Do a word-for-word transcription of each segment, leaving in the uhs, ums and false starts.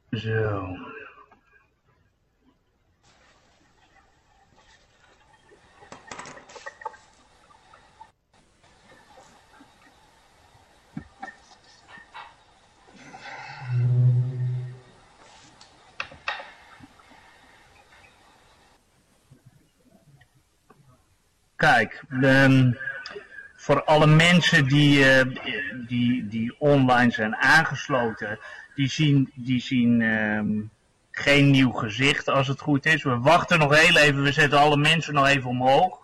Zo. Kijk, um, voor alle mensen die, uh, die, die online zijn aangesloten, die zien, die zien um, geen nieuw gezicht als het goed is. We wachten nog heel even, we zetten alle mensen nog even omhoog.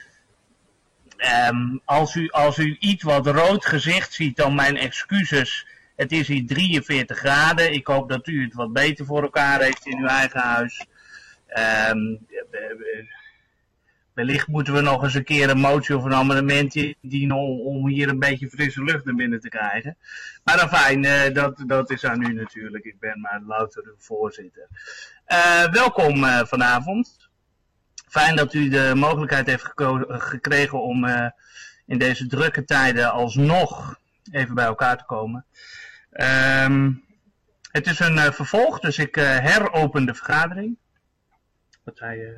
Um, als, u, als u iets wat rood gezicht ziet, dan mijn excuses. Het is hier drieënveertig graden. Ik hoop dat u het wat beter voor elkaar heeft in uw eigen huis. Um, Wellicht moeten we nog eens een keer een motie of een amendement indienen om, om hier een beetje frisse lucht naar binnen te krijgen. Maar dan fijn, uh, dat, dat is aan u natuurlijk. Ik ben maar louter de voorzitter. Uh, welkom uh, vanavond. Fijn dat u de mogelijkheid heeft gekregen om uh, in deze drukke tijden alsnog even bij elkaar te komen. Um, het is een uh, vervolg, dus ik uh, heropen de vergadering. Wat zei je?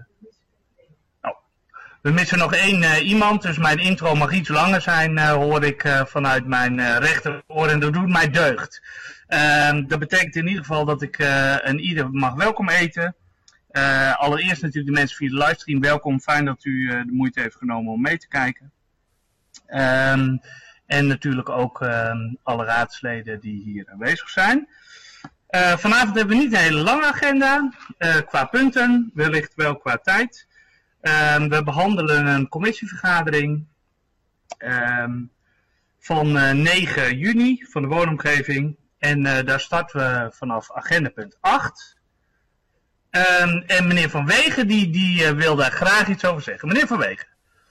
We missen nog één uh, iemand, dus mijn intro mag iets langer zijn, uh, hoor ik uh, vanuit mijn uh, rechteroor en dat doet mij deugd. Uh, dat betekent in ieder geval dat ik uh, een ieder mag welkom eten. Uh, allereerst natuurlijk de mensen via de livestream welkom, fijn dat u uh, de moeite heeft genomen om mee te kijken. Um, en natuurlijk ook uh, alle raadsleden die hier aanwezig zijn. Uh, vanavond hebben we niet een hele lange agenda, uh, qua punten, wellicht wel qua tijd. Um, we behandelen een commissievergadering um, van uh, negen juni van de woonomgeving. En uh, daar starten we vanaf agenda punt acht. Um, en meneer Van Wegen die, die uh, wil daar graag iets over zeggen. Meneer Van Wegen.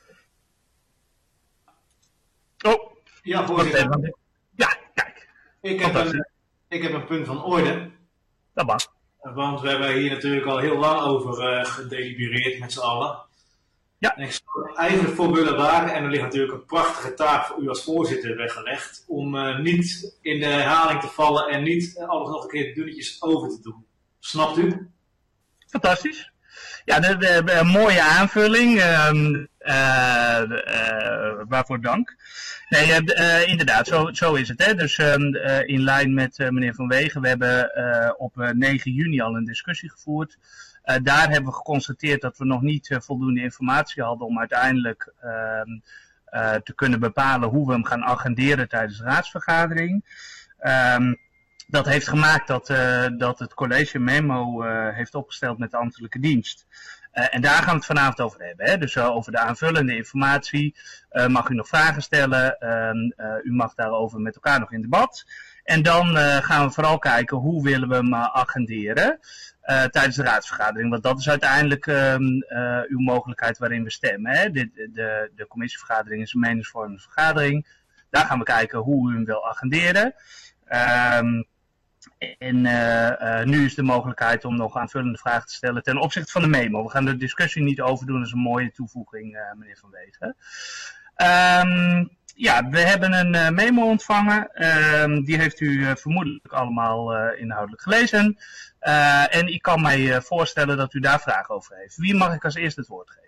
Oh, ja, voorzitter. Ja, kijk. Ik heb, een, ik heb een punt van orde. Dat mag. Want we hebben hier natuurlijk al heel lang over uh, gedelibereerd met z'n allen. Ja. En ik zou er eigenlijk voor willen wagen, en er ligt natuurlijk een prachtige taak voor u als voorzitter weggelegd, om uh, niet in de herhaling te vallen en niet uh, alles nog een keer dunnetjes over te doen. Snapt u? Fantastisch. Ja, de, de, de, een mooie aanvulling. Um, uh, uh, waarvoor dank. Nee, uh, uh, inderdaad, zo, zo is het. Hè? Dus um, uh, in lijn met uh, meneer Van Wegen, we hebben uh, op uh, negen juni al een discussie gevoerd. Uh, daar hebben we geconstateerd dat we nog niet uh, voldoende informatie hadden om uiteindelijk uh, uh, te kunnen bepalen hoe we hem gaan agenderen tijdens de raadsvergadering. Um, Dat heeft gemaakt dat, uh, dat het college een memo uh, heeft opgesteld met de ambtelijke dienst. Uh, en daar gaan we het vanavond over hebben. Hè? Dus uh, over de aanvullende informatie uh, mag u nog vragen stellen. Uh, uh, u mag daarover met elkaar nog in debat. En dan uh, gaan we vooral kijken hoe willen we hem uh, agenderen uh, tijdens de raadsvergadering. Want dat is uiteindelijk uh, uh, uw mogelijkheid waarin we stemmen. Hè? De, de, de commissievergadering is een meningsvormende vergadering. Daar gaan we kijken hoe u hem wil agenderen. Um, En uh, uh, nu is de mogelijkheid om nog aanvullende vragen te stellen ten opzichte van de memo. We gaan de discussie niet overdoen, dat is een mooie toevoeging, uh, meneer Van Wegen. Um, ja, we hebben een uh, memo ontvangen. Um, die heeft u uh, vermoedelijk allemaal uh, inhoudelijk gelezen. Uh, en ik kan mij uh, voorstellen dat u daar vragen over heeft. Wie mag ik als eerste het woord geven?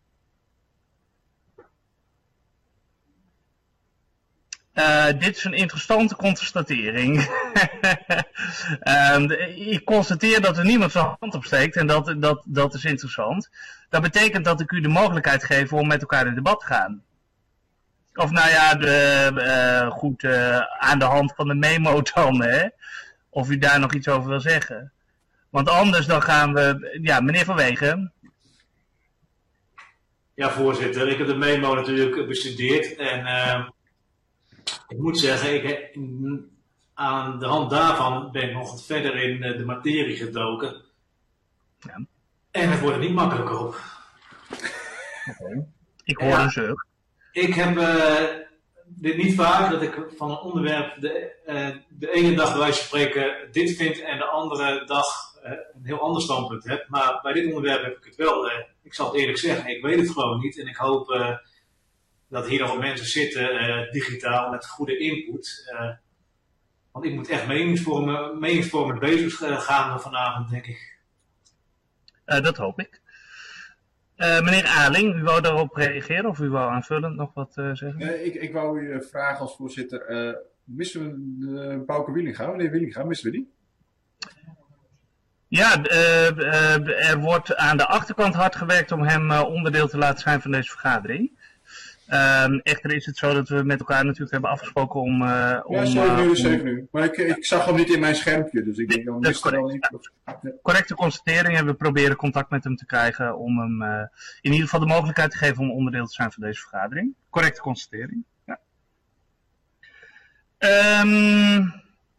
Uh, dit is een interessante constatering. um, ik constateer dat er niemand zijn hand opsteekt en dat, dat, dat is interessant. Dat betekent dat ik u de mogelijkheid geef om met elkaar in debat te gaan. Of nou ja, de, uh, goed, uh, aan de hand van de memo dan, hè? Of u daar nog iets over wil zeggen. Want anders dan gaan we... Ja, meneer Van Wegen. Ja, voorzitter. Ik heb de memo natuurlijk bestudeerd en... Uh... Ik moet zeggen, ik, aan de hand daarvan ben ik nog wat verder in de materie gedoken. Ja. En het wordt er niet makkelijker op. Okay. Ik hoor ja, een zucht. Ik heb uh, dit niet vaak, dat ik van een onderwerp de, uh, de ene dag bij wijze van spreken dit vind en de andere dag uh, een heel ander standpunt heb. Maar bij dit onderwerp heb ik het wel, uh, ik zal het eerlijk zeggen, ik weet het gewoon niet. En ik hoop... Uh, dat hier nog wat mensen zitten, uh, digitaal, met goede input. Uh, Want ik moet echt meningsvormen, meningsvormend bezig gaan vanavond, denk ik. Uh, dat hoop ik. Uh, meneer Aling, u wou daarop reageren of u wou aanvullend nog wat uh, zeggen? Nee, ik, ik wou u vragen als voorzitter. Uh, missen we de Bouke Wielinga? Meneer Wielinga, missen we die? Ja, uh, uh, er wordt aan de achterkant hard gewerkt om hem uh, onderdeel te laten zijn van deze vergadering. Um, echter is het zo dat we met elkaar natuurlijk hebben afgesproken om... Uh, om ja, zeven uur, zeven uur. Maar ik, ik zag hem niet in mijn schermpje, dus ik denk dan dat is correct. Ja. Correcte constatering en we proberen contact met hem te krijgen om hem uh, in ieder geval de mogelijkheid te geven om onderdeel te zijn van deze vergadering. Correcte constatering, ja. Um,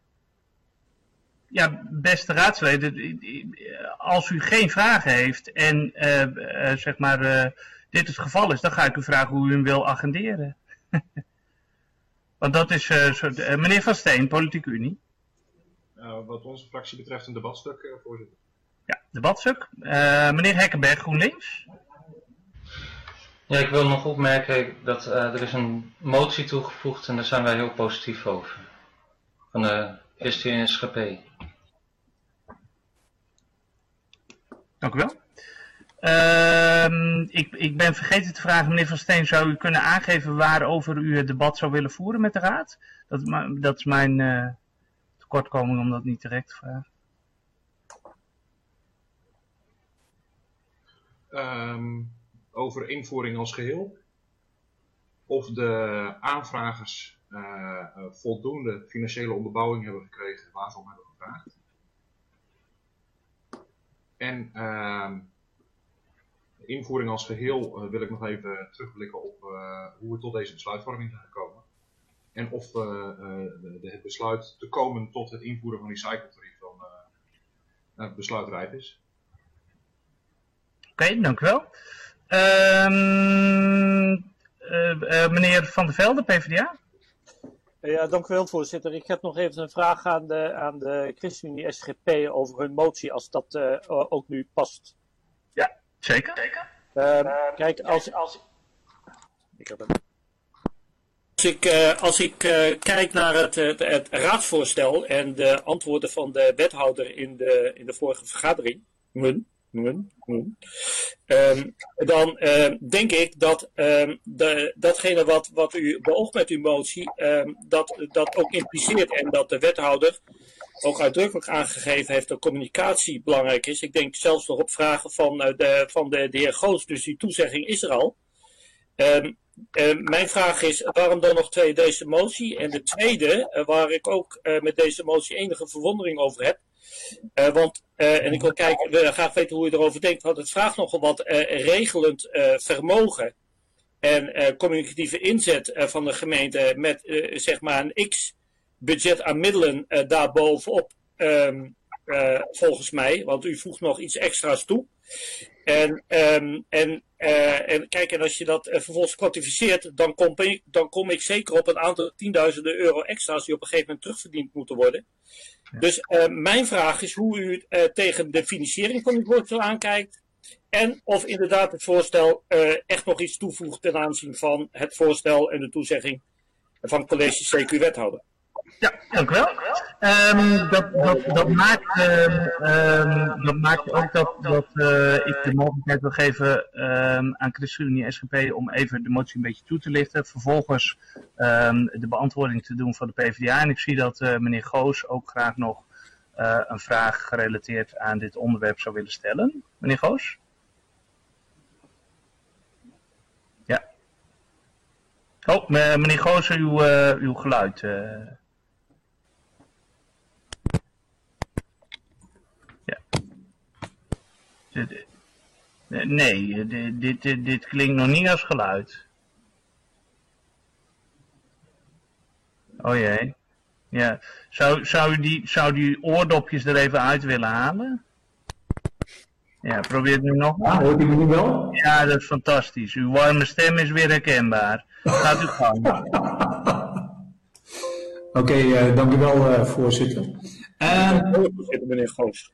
ja, beste raadsleden, als u geen vragen heeft en uh, uh, zeg maar... Uh, dit het geval is, dan ga ik u vragen hoe u hem wil agenderen. Want dat is, uh, soort, uh, meneer Van Steen, Politieke Unie. Uh, wat onze fractie betreft een debatstuk, uh, voorzitter. Ja, debatstuk. Uh, meneer Hekkenberg, GroenLinks. Ja, ik wil nog opmerken dat uh, er is een motie toegevoegd en daar zijn wij heel positief over. Van de Christen S G P. Dank u wel. Uh, ik, ik ben vergeten te vragen, meneer Van Steen, zou u kunnen aangeven waarover u het debat zou willen voeren met de Raad? Dat, dat is mijn uh, tekortkoming om dat niet direct te vragen. Um, over invoering als geheel. Of de aanvragers uh, voldoende financiële onderbouwing hebben gekregen waar ze om hebben gevraagd. En... Uh, invoering als geheel uh, wil ik nog even terugblikken op uh, hoe we tot deze besluitvorming zijn gekomen. En of uh, uh, de, de, het besluit te komen tot het invoeren van recycletarief dan uh, uh, besluitrijp is. Oké, okay, dank u wel. Um, uh, uh, meneer Van der Velde, P v d A. Ja, dank u wel, voorzitter. Ik heb nog even een vraag aan de, aan de ChristenUnie S G P over hun motie, als dat uh, ook nu past. Ja. Zeker. Zeker. Uh, kijk, als, als, ik heb het. Als ik, uh, als ik uh, kijk naar het, het, het raadsvoorstel en de antwoorden van de wethouder in de, in de vorige vergadering, mun, mun, mun, um, dan uh, denk ik dat um, de, datgene wat, wat u beoogt met uw motie, um, dat, dat ook impliceert en dat de wethouder ook uitdrukkelijk aangegeven heeft dat communicatie belangrijk is. Ik denk zelfs nog op vragen van, uh, de, van de, de heer Goos, dus die toezegging is er al. Um, uh, mijn vraag is, waarom dan nog twee deze motie? En de tweede, uh, waar ik ook uh, met deze motie enige verwondering over heb. Uh, want, uh, en ik wil kijken, wil graag weten hoe u erover denkt, want het vraagt nogal wat uh, regelend uh, vermogen en uh, communicatieve inzet uh, van de gemeente met uh, zeg maar een x budget aan middelen uh, daarbovenop, um, uh, volgens mij, want u voegt nog iets extra's toe. En, um, en, uh, en kijk, en als je dat uh, vervolgens kwantificeert, dan kom, ik, dan kom ik zeker op een aantal tienduizenden euro extra's die op een gegeven moment terugverdiend moeten worden. Ja. Dus uh, mijn vraag is hoe u uh, tegen de financiering van dit voorstel aankijkt. En of inderdaad het voorstel uh, echt nog iets toevoegt ten aanzien van het voorstel en de toezegging van het college C Q-wethouder. Ja, dank u wel. Um, dat, dat, dat, maakt, uh, um, dat maakt ook dat, dat uh, ik de mogelijkheid wil geven um, aan ChristenUnie S G P om even de motie een beetje toe te lichten. Vervolgens um, de beantwoording te doen van de P v d A. En ik zie dat uh, meneer Goos ook graag nog uh, een vraag gerelateerd aan dit onderwerp zou willen stellen. Meneer Goos? Ja. Oh, meneer Goos, uw, uh, uw geluid... Uh, Nee, dit, dit, dit klinkt nog niet als geluid. Oh jee. Ja. Zou, zou, u die, zou die oordopjes er even uit willen halen? Ja, probeer het nu nog. Ja, hoort u me nu wel? Ja, dat is fantastisch. Uw warme stem is weer herkenbaar. Gaat u gang. Oké, okay, uh, dank u wel, uh, voorzitter. Uh, meneer Goos.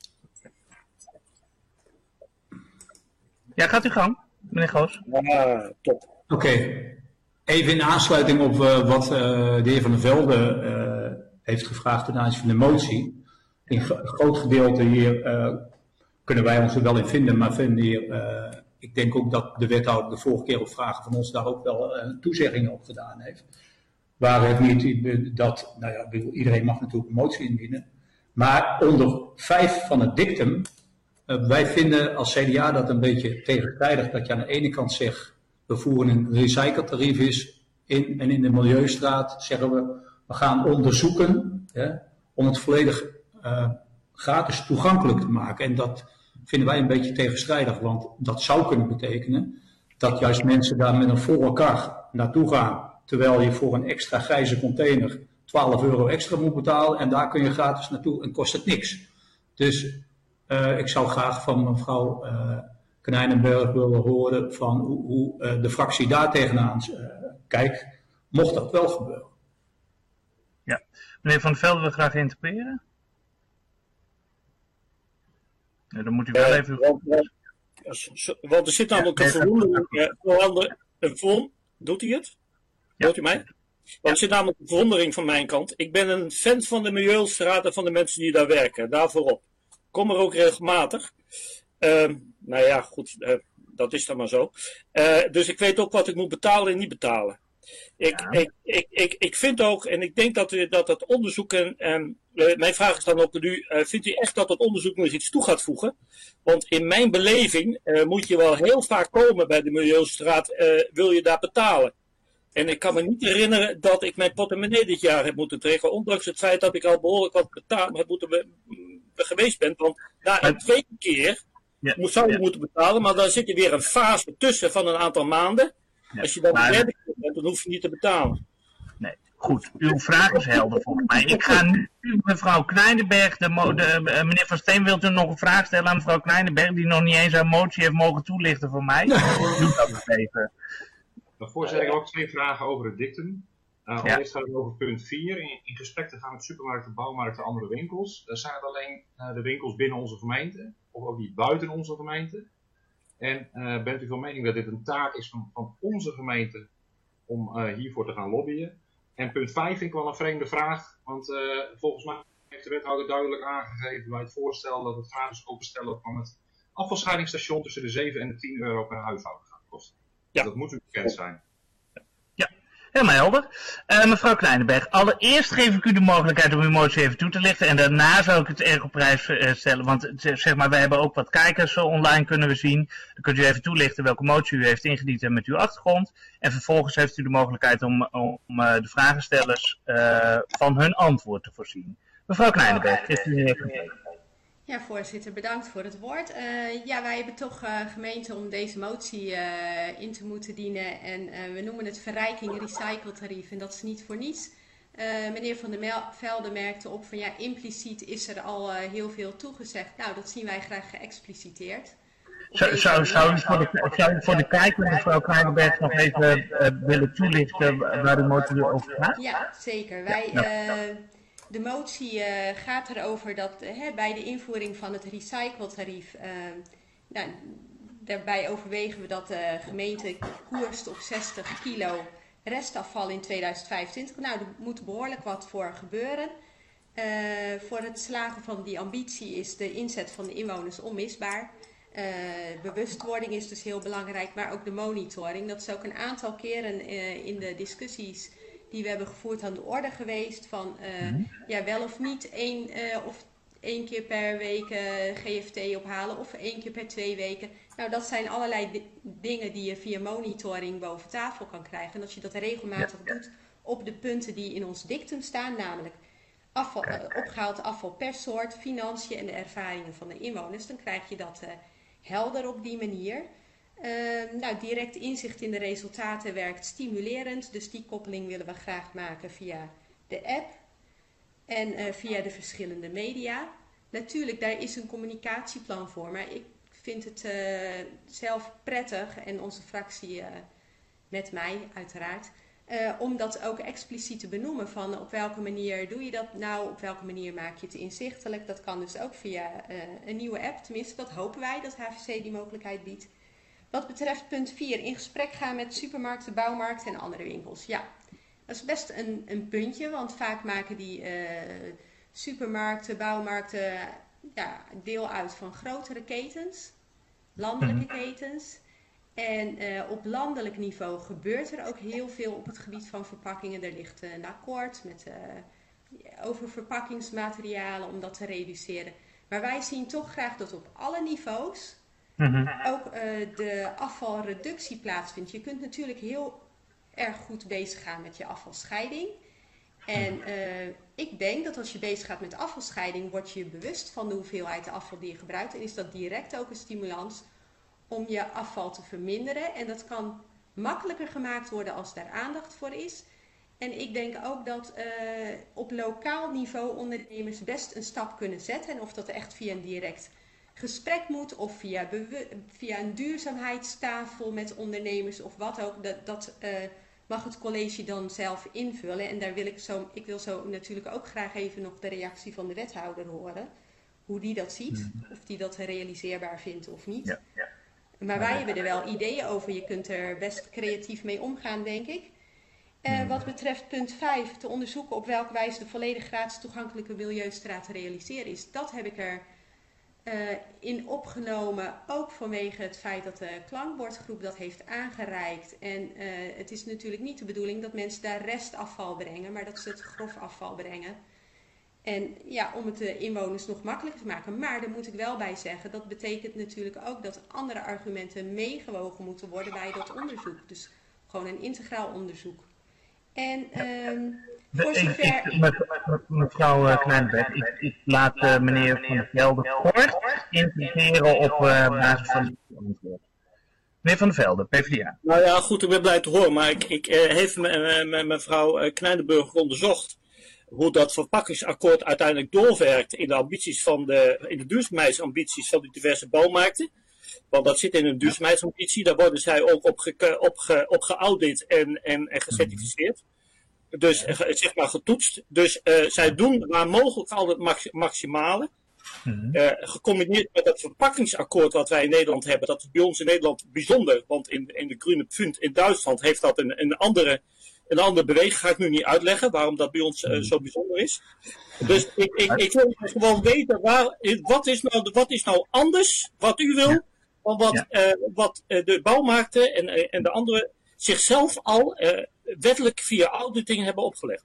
Ja, gaat u gang, meneer Goos. Ja, top. Oké, okay. Even in aansluiting op uh, wat uh, de heer Van der Velde uh, heeft gevraagd ten aanzien van de motie. In een groot gedeelte hier uh, kunnen wij ons er wel in vinden, maar vinden hier, uh, ik denk ook dat de wethouder de vorige keer op vragen van ons daar ook wel uh, toezeggingen op gedaan heeft. Waar het niet dat, nou ja, iedereen mag natuurlijk een motie indienen. Maar onder vijf van het dictum, uh, wij vinden als C D A dat een beetje tegenstrijdig dat je aan de ene kant zegt, we voeren een recycletarief is in, en in de Milieustraat zeggen we, we gaan onderzoeken hè, om het volledig uh, gratis toegankelijk te maken. En dat vinden wij een beetje tegenstrijdig, want dat zou kunnen betekenen dat juist mensen daar met een volle kar naartoe gaan. Terwijl je voor een extra grijze container twaalf euro extra moet betalen en daar kun je gratis naartoe en kost het niks. Dus uh, ik zou graag van mevrouw uh, Knijnenberg willen horen van hoe, hoe uh, de fractie daar tegenaan uh, kijkt, mocht dat wel gebeuren. Ja, meneer Van der Velde wil graag interpreteren. Ja, dan moet u wel uh, even... Want, want er zit namelijk ja, een verwondering... Een vorm, doet hij het? Ja. Hoort u mij? Want er zit namelijk een verwondering van mijn kant. Ik ben een fan van de Milieustraat en van de mensen die daar werken. Daarvoor op. Kom er ook regelmatig. Uh, nou ja, goed. Uh, dat is dan maar zo. Uh, dus ik weet ook wat ik moet betalen en niet betalen. Ik, ja. ik, ik, ik, ik vind ook, en ik denk dat, u, dat het onderzoek, en uh, mijn vraag is dan ook aan u, uh, vindt u echt dat het onderzoek nog eens iets toe gaat voegen? Want in mijn beleving uh, moet je wel heel vaak komen bij de Milieustraat, uh, wil je daar betalen. En ik kan me niet herinneren dat ik mijn portemonnee dit jaar heb moeten trekken, ondanks het feit dat ik al behoorlijk wat betaald heb moeten be, be geweest ben. Want na een tweede keer ja, zou je ja. moeten betalen, maar dan zit je weer een fase tussen van een aantal maanden. Ja, als je dan de derde keer bent, dan hoef je niet te betalen. Nee, goed. Uw vraag is helder volgens mij. Ik ga nu mevrouw Knijnenberg, de, de, uh, meneer Van Steen, wilt u nog een vraag stellen aan mevrouw Knijnenberg, die nog niet eens haar motie heeft mogen toelichten voor mij? Doe dat nog even. Voorzitter, ik heb ook twee vragen over het dictum. Uh, ja. Allereerst gaat het over punt vier. In, in gesprek te gaan met supermarkten, bouwmarkten en andere winkels. Uh, zijn het alleen uh, de winkels binnen onze gemeente? Of ook die buiten onze gemeente? En uh, bent u van mening dat dit een taak is van, van onze gemeente om uh, hiervoor te gaan lobbyen? En punt vijf vind ik wel een vreemde vraag. Want uh, volgens mij heeft de wethouder duidelijk aangegeven bij het voorstel dat het gratis openstellen van het afvalscheidingsstation tussen de zeven en de tien euro per huishouden gaat kosten. Ja. Dat moet u bekend zijn. Ja, helemaal helder. Uh, mevrouw Knijnenberg, allereerst geef ik u de mogelijkheid om uw motie even toe te lichten. En daarna zou ik het erg op prijs uh, stellen. Want zeg maar, wij hebben ook wat kijkers uh, online kunnen we zien. Dan kunt u even toelichten welke motie u heeft ingediend en met uw achtergrond. En vervolgens heeft u de mogelijkheid om, om uh, de vragenstellers uh, van hun antwoord te voorzien. Mevrouw Knijnenberg, geeft u even. Ja, voorzitter, bedankt voor het woord. Uh, ja, wij hebben toch uh, gemeente om deze motie uh, in te moeten dienen. En uh, we noemen het verrijking recycletarief en dat is niet voor niets. Uh, meneer Van der Velde merkte op van ja, impliciet is er al uh, heel veel toegezegd. Nou, dat zien wij graag geëxpliciteerd. Zou, zou, zou, u voor de, zou u voor de kijker, mevrouw Knijnenberg, nog even uh, willen toelichten waar de motie over gaat? Ja, zeker. Wij... Uh, De motie uh, gaat erover dat uh, bij de invoering van het recycletarief, uh, nou, daarbij overwegen we dat de gemeente koerst op zestig kilo restafval in tweeduizend vijfentwintig. Nou, er moet behoorlijk wat voor gebeuren. Uh, voor het slagen van die ambitie is de inzet van de inwoners onmisbaar. Uh, bewustwording is dus heel belangrijk, maar ook de monitoring. Dat is ook een aantal keren uh, in de discussies die we hebben gevoerd aan de orde geweest van uh, mm-hmm. ja, wel of niet één, uh, of één keer per week uh, G F T ophalen of één keer per twee weken. Nou, dat zijn allerlei di- dingen die je via monitoring boven tafel kan krijgen. En als je dat regelmatig ja. doet op de punten die in ons dictum staan, namelijk afval, uh, opgehaald afval per soort, financiën en de ervaringen van de inwoners, dan krijg je dat uh, helder op die manier. Uh, nou, direct inzicht in de resultaten werkt stimulerend, dus die koppeling willen we graag maken via de app en uh, via de verschillende media. Natuurlijk, daar is een communicatieplan voor, maar ik vind het uh, zelf prettig en onze fractie uh, met mij uiteraard, uh, om dat ook expliciet te benoemen van op welke manier doe je dat nou, op welke manier maak je het inzichtelijk. Dat kan dus ook via uh, een nieuwe app, tenminste dat hopen wij dat H V C die mogelijkheid biedt. Wat betreft punt vier, in gesprek gaan met supermarkten, bouwmarkten en andere winkels. Ja, Dat is best een, een puntje, want vaak maken die uh, supermarkten, bouwmarkten ja, deel uit van grotere ketens, landelijke ketens. En uh, op landelijk niveau gebeurt er ook heel veel op het gebied van verpakkingen. Er ligt uh, een akkoord met, uh, over verpakkingsmaterialen om dat te reduceren. Maar wij zien toch graag dat op alle niveaus mm-hmm. ook uh, de afvalreductie plaatsvindt. Je kunt natuurlijk heel erg goed bezig gaan met je afvalscheiding. En uh, ik denk dat als je bezig gaat met afvalscheiding, word je je bewust van de hoeveelheid afval die je gebruikt. En is dat direct ook een stimulans om je afval te verminderen. En dat kan makkelijker gemaakt worden als daar aandacht voor is. En ik denk ook dat uh, op lokaal niveau ondernemers best een stap kunnen zetten. En of dat echt via een direct gesprek moet of via, via een duurzaamheidstafel met ondernemers of wat ook. Dat, dat uh, mag het college dan zelf invullen. En daar wil ik zo, ik wil zo natuurlijk ook graag even nog de reactie van de wethouder horen. Hoe die dat ziet. Of die dat realiseerbaar vindt of niet. Ja, ja. Maar wij hebben er wel ideeën over. Je kunt er best creatief mee omgaan, denk ik. Uh, wat betreft punt vijf, te onderzoeken op welke wijze de volledig gratis toegankelijke milieustraat te realiseren is. Dat heb ik er uh, in opgenomen, ook vanwege het feit dat de klankbordgroep dat heeft aangereikt. En uh, het is natuurlijk niet de bedoeling dat mensen daar restafval brengen, maar dat ze het grof afval brengen. En ja, om het de inwoners nog makkelijker te maken. Maar daar moet ik wel bij zeggen, dat betekent natuurlijk ook dat andere argumenten meegewogen moeten worden bij dat onderzoek. Dus gewoon een integraal onderzoek. En um, voor zover... Ik, ik, met, met, mevrouw uh, Knijnberg, ik, ik laat uh, meneer Van der Velde kort inviteren op uh, basis van die antwoord. Meneer Van der Velde, P v d A. Nou ja, goed, ik ben blij te horen, maar ik, ik uh, heeft me, me, mevrouw uh, Knijnenburg onderzocht hoe dat verpakkingsakkoord uiteindelijk doorwerkt in de ambities van de, in de duurzaamheidsambities van de diverse bouwmarkten. Want dat zit in een duurzaamheidsambitie, daar worden zij ook op, ge, op, ge, op geaudit en, en, en gecertificeerd. Dus zeg maar getoetst. Dus uh, zij doen waar mogelijk al het max, maximale. Uh, gecombineerd met dat verpakkingsakkoord wat wij in Nederland hebben. Dat is bij ons in Nederland bijzonder. Want in, in de Groene Pfund in Duitsland heeft dat een, een andere... Een andere beweging ga ik nu niet uitleggen waarom dat bij ons uh, zo bijzonder is. Dus ik, ik, ik wil gewoon weten, waar, wat, is nou, wat is nou anders, wat u wil, dan wat, uh, wat uh, de bouwmarkten en, uh, en de anderen zichzelf al uh, wettelijk via auditing hebben opgelegd.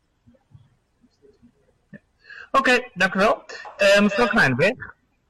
Oké, okay, dank u wel. Uh, mevrouw Knijnenberg.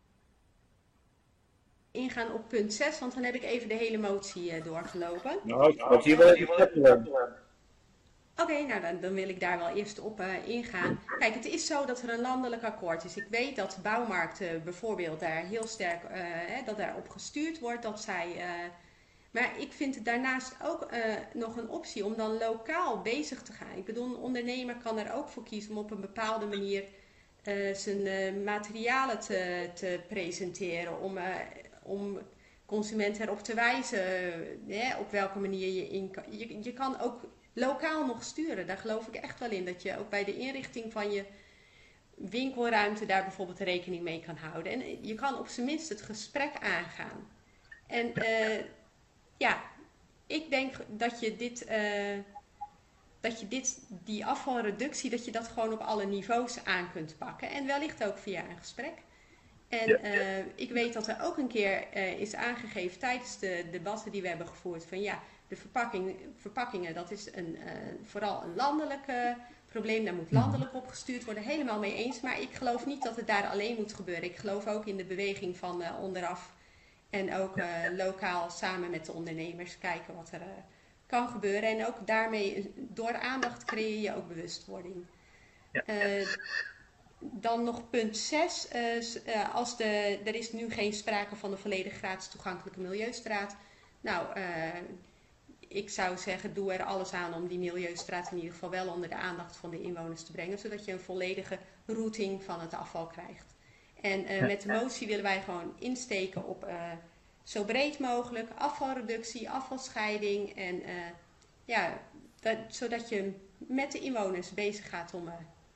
Ingaan op punt zes, want dan heb ik even de hele motie uh, doorgelopen. Nou, ik had hier wel even Oké, okay, nou dan, dan wil ik daar wel eerst op uh, ingaan. Kijk, het is zo dat er een landelijk akkoord is. Ik weet dat bouwmarkten bijvoorbeeld daar heel sterk, uh, hè, dat daarop gestuurd wordt. Dat zij, uh, maar ik vind het daarnaast ook uh, nog een optie om dan lokaal bezig te gaan. Ik bedoel, een ondernemer kan er ook voor kiezen om op een bepaalde manier uh, zijn uh, materialen te, te presenteren. Om, uh, om consumenten erop te wijzen uh, hè, op welke manier je in kan. Je, je kan ook lokaal nog sturen. Daar geloof ik echt wel in. Dat je ook bij de inrichting van je winkelruimte daar bijvoorbeeld rekening mee kan houden. En je kan op zijn minst het gesprek aangaan. En uh, ja, ik denk dat je dit, uh, dat je dit, die afvalreductie, dat je dat gewoon op alle niveaus aan kunt pakken. En wellicht ook via een gesprek. En uh, ik weet dat er ook een keer uh, is aangegeven tijdens de debatten die we hebben gevoerd van ja, de verpakking, verpakkingen, dat is een, uh, vooral een landelijk uh, probleem. Daar moet landelijk op gestuurd worden. Helemaal mee eens. Maar ik geloof niet dat het daar alleen moet gebeuren. Ik geloof ook in de beweging van uh, onderaf. En ook uh, lokaal samen met de ondernemers kijken wat er uh, kan gebeuren. En ook daarmee, door aandacht creëer je ook bewustwording. Uh, dan nog punt zes. Uh, uh, als de, er is nu geen sprake van de volledig gratis toegankelijke milieustraat. Nou, uh, ik zou zeggen, doe er alles aan om die milieustraat in ieder geval wel onder de aandacht van de inwoners te brengen. Zodat je een volledige routing van het afval krijgt. En uh, met de motie willen wij gewoon insteken op uh, zo breed mogelijk afvalreductie, afvalscheiding. En uh, ja, dat, zodat je met de inwoners bezig gaat om uh,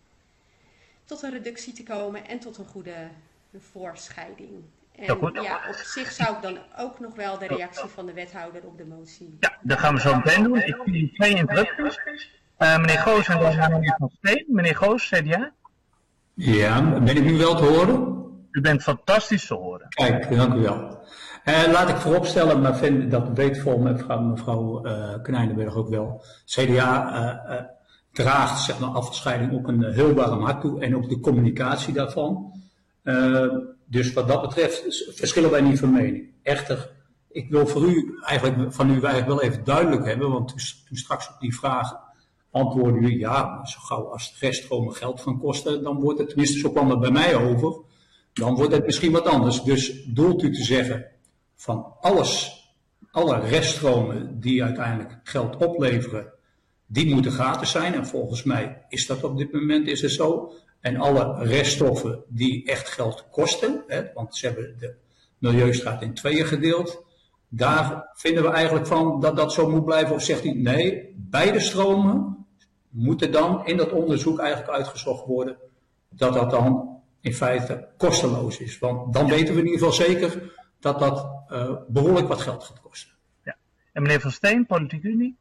tot een reductie te komen en tot een goede voorscheiding. En ja, op zich zou ik dan ook nog wel de reactie van de wethouder op de motie. Ja, dat gaan we zo meteen doen. Ik zie twee instructies. Uh, meneer Goos en dan meneer Van Steen. Meneer Goos, C D A? Ja, ben ik nu wel te horen? U bent fantastisch te horen. Kijk, dank u wel. Uh, laat ik vooropstellen, maar vind, dat weet volgens mevrouw, mevrouw uh, Knijnenberg ook wel. C D A uh, uh, draagt zeg maar, afscheiding ook een uh, heel warm hart toe en ook de communicatie daarvan. Uh, dus wat dat betreft verschillen wij niet van mening. Echter, ik wil voor u eigenlijk, van u eigenlijk wel even duidelijk hebben, want toen, toen straks op die vraag antwoordde u, ja, zo gauw als de reststromen geld gaan kosten, dan wordt het, tenminste zo kwam het bij mij over, dan wordt het misschien wat anders. Dus doelt u te zeggen, van alles, alle reststromen die uiteindelijk geld opleveren, die moeten gratis zijn. En volgens mij is dat op dit moment is het zo. En alle reststoffen die echt geld kosten, hè, want ze hebben de Milieustraat in tweeën gedeeld, daar vinden we eigenlijk van dat dat zo moet blijven. Of zegt u, nee, beide stromen moeten dan in dat onderzoek eigenlijk uitgezocht worden, dat dat dan in feite kosteloos is. Want dan weten we in ieder geval zeker dat dat uh, behoorlijk wat geld gaat kosten. Ja. En meneer Van Steen, Politiek Unie?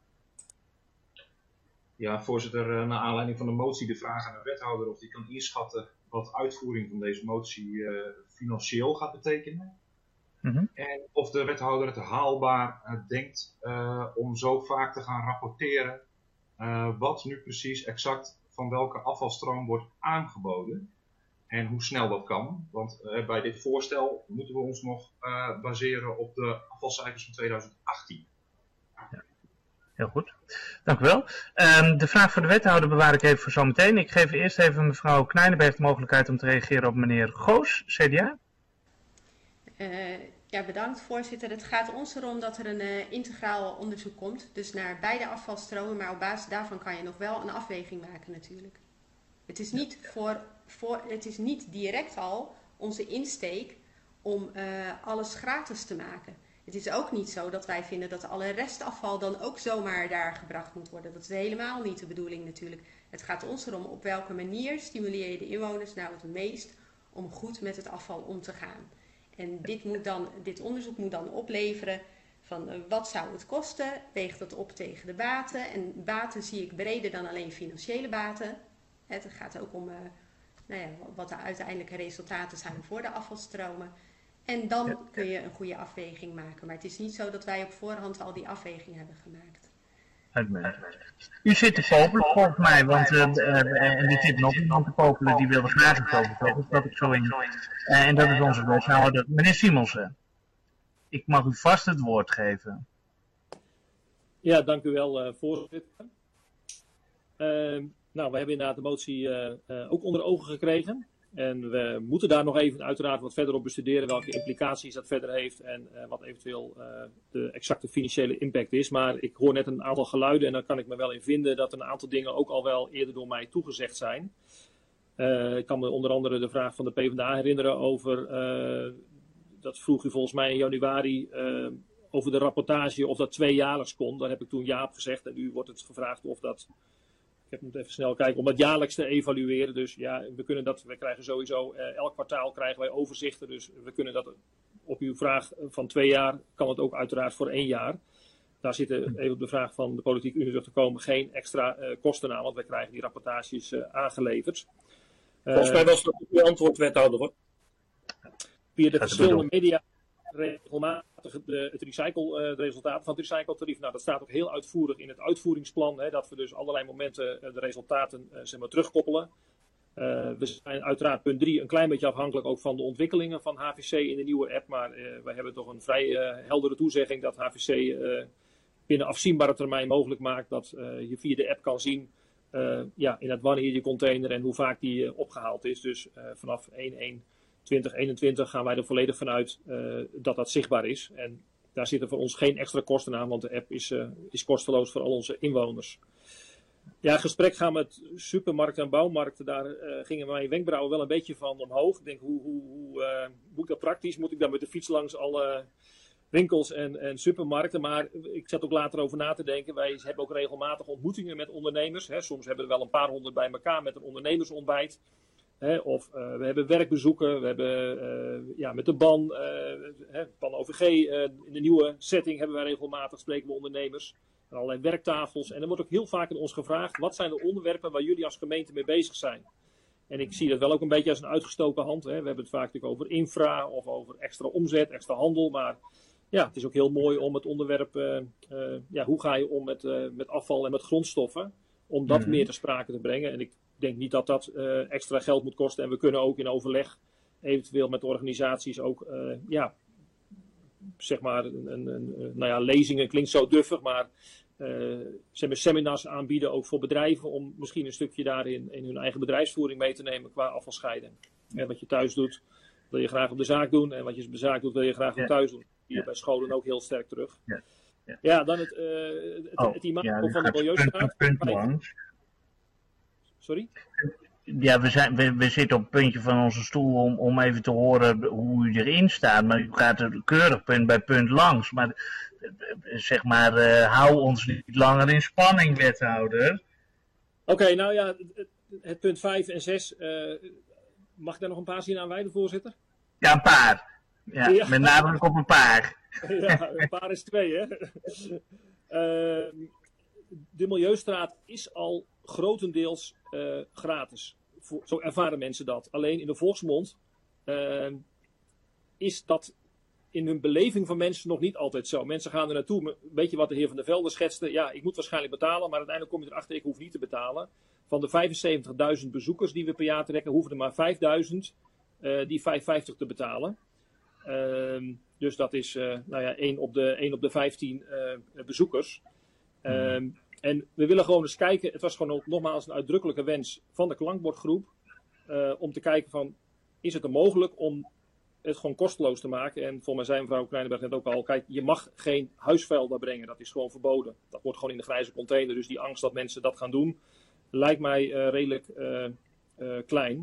Ja, voorzitter, naar aanleiding van de motie de vraag aan de wethouder of die kan inschatten wat uitvoering van deze motie uh, financieel gaat betekenen. Mm-hmm. En of de wethouder het haalbaar uh, denkt uh, om zo vaak te gaan rapporteren uh, wat nu precies exact van welke afvalstroom wordt aangeboden. En hoe snel dat kan, want uh, bij dit voorstel moeten we ons nog uh, baseren op de afvalcijfers van tweeduizend achttien. Ja. Heel goed, dank u wel. Um, de vraag voor de wethouder bewaar ik even voor zometeen. Ik geef eerst even mevrouw Knijnenberg de mogelijkheid om te reageren op meneer Goos, C D A. Uh, ja, bedankt voorzitter. Het gaat ons erom dat er een uh, integraal onderzoek komt, dus naar beide afvalstromen, maar op basis daarvan kan je nog wel een afweging maken natuurlijk. Het is niet, voor, voor, het is niet direct al onze insteek om uh, alles gratis te maken. Het is ook niet zo dat wij vinden dat alle restafval dan ook zomaar daar gebracht moet worden. Dat is helemaal niet de bedoeling natuurlijk. Het gaat ons erom op welke manier stimuleer je de inwoners nou het meest om goed met het afval om te gaan. En dit, moet dan, dit onderzoek moet dan opleveren van uh, wat zou het kosten, weegt dat op tegen de baten. En baten zie ik breder dan alleen financiële baten. Het gaat ook om uh, nou ja, wat de uiteindelijke resultaten zijn voor de afvalstromen. En dan ja. kun je een goede afweging maken. Maar het is niet zo dat wij op voorhand al die afweging hebben gemaakt. U zit te popelen volgens mij, want uh, uh, en er zit nog iemand te popelen die wilde graag iets over zeggen. Dat ik zo in. Uh, en dat is onze wethouder, meneer Simonsen. Ik mag u vast het woord geven. Ja, dank u wel, uh, voorzitter. Uh, Nou, we hebben inderdaad de motie uh, uh, ook onder ogen gekregen. En we moeten daar nog even uiteraard wat verder op bestuderen welke implicaties dat verder heeft en uh, wat eventueel uh, de exacte financiële impact is. Maar ik hoor net een aantal geluiden en daar kan ik me wel in vinden dat een aantal dingen ook al wel eerder door mij toegezegd zijn. Uh, ik kan me onder andere de vraag van de PvdA herinneren over, uh, dat vroeg u volgens mij in januari, uh, over de rapportage of dat tweejaarlijks kon. Daar heb ik toen ja op gezegd en nu wordt het gevraagd of dat... Ik moet even snel kijken om dat jaarlijks te evalueren. Dus ja, we kunnen dat, we krijgen sowieso, uh, elk kwartaal krijgen wij overzichten. Dus we kunnen dat op uw vraag van twee jaar, kan het ook uiteraard voor één jaar. Daar zitten, even op de vraag van de Politiek Unie terug te komen, geen extra uh, kosten aan. Want wij krijgen die rapportages uh, aangeleverd. Uh, Volgens mij was dat uw antwoord, wethouder, hoor. Via de verschillende media regelmatig de, het recycle, uh, de resultaten van het recycletarief. Nou, dat staat ook heel uitvoerig in het uitvoeringsplan. Hè, dat we dus allerlei momenten uh, de resultaten uh, zeg maar, terugkoppelen. Uh, we zijn uiteraard punt drie een klein beetje afhankelijk ook van de ontwikkelingen van H V C in de nieuwe app. Maar uh, wij hebben toch een vrij uh, heldere toezegging dat H V C uh, binnen afzienbare termijn mogelijk maakt dat uh, je via de app kan zien uh, ja, in het wanneer je container en hoe vaak die uh, opgehaald is. Dus uh, vanaf één één twintig eenentwintig gaan wij er volledig vanuit uh, dat dat zichtbaar is. En daar zitten voor ons geen extra kosten aan, want de app is, uh, is kosteloos voor al onze inwoners. Ja, gesprek gaan met supermarkten en bouwmarkten, daar uh, gingen mijn wenkbrauwen wel een beetje van omhoog. Ik denk, hoe, hoe, hoe uh, moet ik dat praktisch? Moet ik dan met de fiets langs alle winkels en, en supermarkten? Maar ik zat ook later over na te denken. Wij hebben ook regelmatig ontmoetingen met ondernemers. Hè. Soms hebben we wel een paar honderd bij elkaar met een ondernemersontbijt. He, of uh, we hebben werkbezoeken, we hebben uh, ja, met de B A N, uh, he, B A N O V G, uh, in de nieuwe setting hebben wij regelmatig spreken we ondernemers. allerlei werktafels. En er wordt ook heel vaak aan ons gevraagd, wat zijn de onderwerpen waar jullie als gemeente mee bezig zijn? En ik zie dat wel ook een beetje als een uitgestoken hand. Hè. We hebben het vaak natuurlijk over infra of over extra omzet, extra handel. Maar ja, het is ook heel mooi om het onderwerp, uh, uh, ja, hoe ga je om met, uh, met afval en met grondstoffen, om dat mm-hmm. meer ter sprake te brengen. En ik denk niet dat dat uh, extra geld moet kosten. En we kunnen ook in overleg eventueel met de organisaties ook, uh, ja, zeg maar, een, een, een, nou ja, lezingen klinkt zo duffig, maar uh, seminars aanbieden ook voor bedrijven om misschien een stukje daarin in hun eigen bedrijfsvoering mee te nemen qua afvalscheiding. En wat je thuis doet, wil je graag op de zaak doen. En wat je op de zaak doet, wil je graag op thuis doen. Hier ja. bij scholen ook heel sterk terug. Ja, ja. ja dan het, uh, het, oh, het imago ja, van de Milieustraat. Punt, punt Sorry? Ja, we, zijn, we, we zitten op het puntje van onze stoel om, om even te horen hoe u erin staat. Maar u gaat er keurig punt bij punt langs. Maar zeg maar, uh, hou ons niet langer in spanning, wethouder. Oké, okay, nou ja, het, het punt vijf en zes. Uh, mag ik daar nog een paar zien aan wijden, voorzitter? Ja, een paar. Ja, ja. Met nadruk op een paar. Ja, een paar is twee, hè. Uh, de Milieustraat is al grotendeels uh, gratis. Voor, zo ervaren mensen dat. Alleen in de volksmond uh, is dat in hun beleving van mensen nog niet altijd zo. Mensen gaan er naartoe. Weet je wat de heer Van der Velde schetste? Ja, ik moet waarschijnlijk betalen, maar uiteindelijk kom je erachter, ik hoef niet te betalen. Van de vijfenzeventigduizend bezoekers die we per jaar trekken, hoeven er maar vijfduizend uh, die vijf vijftig te betalen. Uh, dus dat is uh, nou ja, één op de, één op de vijftien uh, bezoekers. Uh, en we willen gewoon eens kijken. Het was gewoon ook nogmaals een uitdrukkelijke wens van de klankbordgroep. Uh, om te kijken van, is het er mogelijk om het gewoon kosteloos te maken? En voor mij zei mevrouw Kleinenberg net ook al, kijk, je mag geen huisvuil daar brengen. Dat is gewoon verboden. Dat wordt gewoon in de grijze container. Dus die angst dat mensen dat gaan doen, lijkt mij uh, redelijk uh, uh, klein.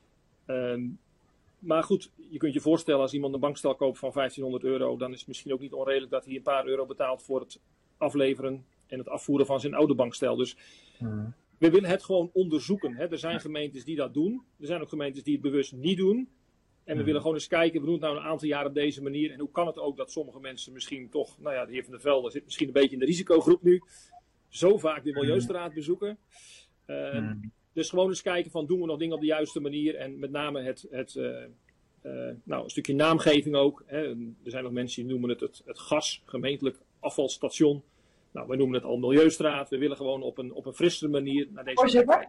Um, maar goed, je kunt je voorstellen als iemand een bankstel koopt van vijftienhonderd euro, dan is het misschien ook niet onredelijk dat hij een paar euro betaalt voor het afleveren en het afvoeren van zijn oude bankstel. Dus mm. we willen het gewoon onderzoeken. Hè. Er zijn gemeentes die dat doen. Er zijn ook gemeentes die het bewust niet doen. En we mm. willen gewoon eens kijken, we doen het nou een aantal jaar op deze manier. En hoe kan het ook dat sommige mensen misschien toch, nou ja, de heer Van der Velde zit misschien een beetje in de risicogroep nu, zo vaak de Milieustraat bezoeken. Uh, mm. Dus gewoon eens kijken van, doen we nog dingen op de juiste manier? En met name het, het uh, uh, nou, een stukje naamgeving ook. Hè. Er zijn nog mensen die noemen het het, het gas, gemeentelijk afvalstation. Nou, wij noemen het al Milieustraat. We willen gewoon op een, op een frissere manier naar deze Voorzitter? kijken.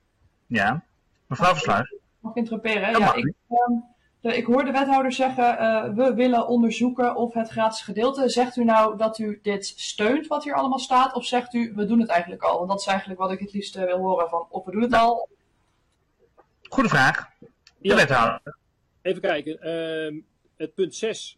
Ja, mevrouw Versluis. Mag ik interroperen? Ja, ja, ik, uh, de, ik hoor de wethouder zeggen, uh, we willen onderzoeken of het gratis gedeelte. Zegt u nou dat u dit steunt wat hier allemaal staat? Of zegt u, we doen het eigenlijk al? Want dat is eigenlijk wat ik het liefst uh, wil horen van, of we doen het al. Goede vraag. De ja, wethouder. Even kijken. Uh, het punt zes,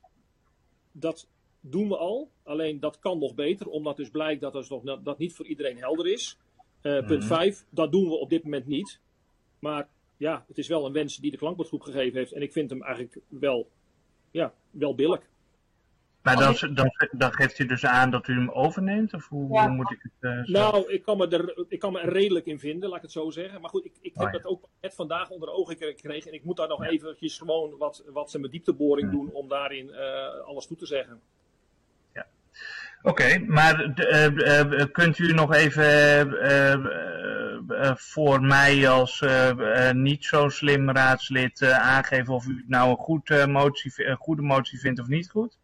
dat doen we al. Alleen dat kan nog beter, omdat dus blijkt dat dus nog, dat niet voor iedereen helder is. Uh, mm-hmm. Punt vijf, dat doen we op dit moment niet. Maar ja, het is wel een wens die de klankbordgroep gegeven heeft. En ik vind hem eigenlijk wel, ja, wel billig. Maar dan, dan, dan geeft u dus aan dat u hem overneemt? Of hoe, ja. hoe moet ik het uh, Nou, ik kan, me er, ik kan me er redelijk in vinden, laat ik het zo zeggen. Maar goed, ik, ik heb oh, ja. dat ook net vandaag onder de ogen gekregen. En ik moet daar nog ja. eventjes gewoon wat, wat ze met diepteboring hmm. doen om daarin uh, alles toe te zeggen. Ja. Oké, okay, maar uh, uh, kunt u nog even uh, uh, uh, voor mij als uh, uh, niet zo slim raadslid uh, aangeven of u het nou een goed, uh, motie, uh, goede motie vindt of niet goed?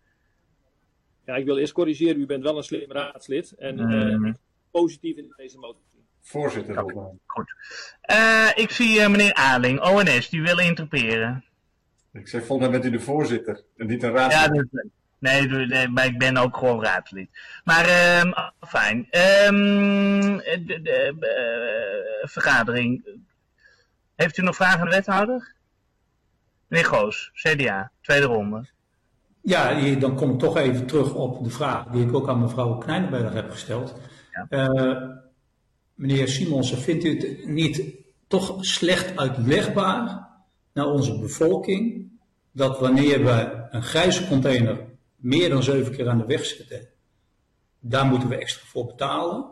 Ja, ik wil eerst corrigeren, u bent wel een slim raadslid en mm. uh, positief in deze motie. Voorzitter. Okay, goed. Uh, ik zie uh, meneer Aling, O N S, die wil interperen. Ik zeg, volgens mij bent u de voorzitter en niet een raadslid. Ja, dat, nee, nee, maar ik ben ook gewoon raadslid. Maar, um, fijn. Um, de, de uh, vergadering. Heeft u nog vragen aan de wethouder? Meneer Goos, C D A, tweede ronde. Ja, dan kom ik toch even terug op de vraag die ik ook aan mevrouw Kleinenberg heb gesteld. Ja. Uh, meneer Simonsen, vindt u het niet toch slecht uitlegbaar naar onze bevolking dat wanneer we een grijze container meer dan zeven keer aan de weg zetten, daar moeten we extra voor betalen.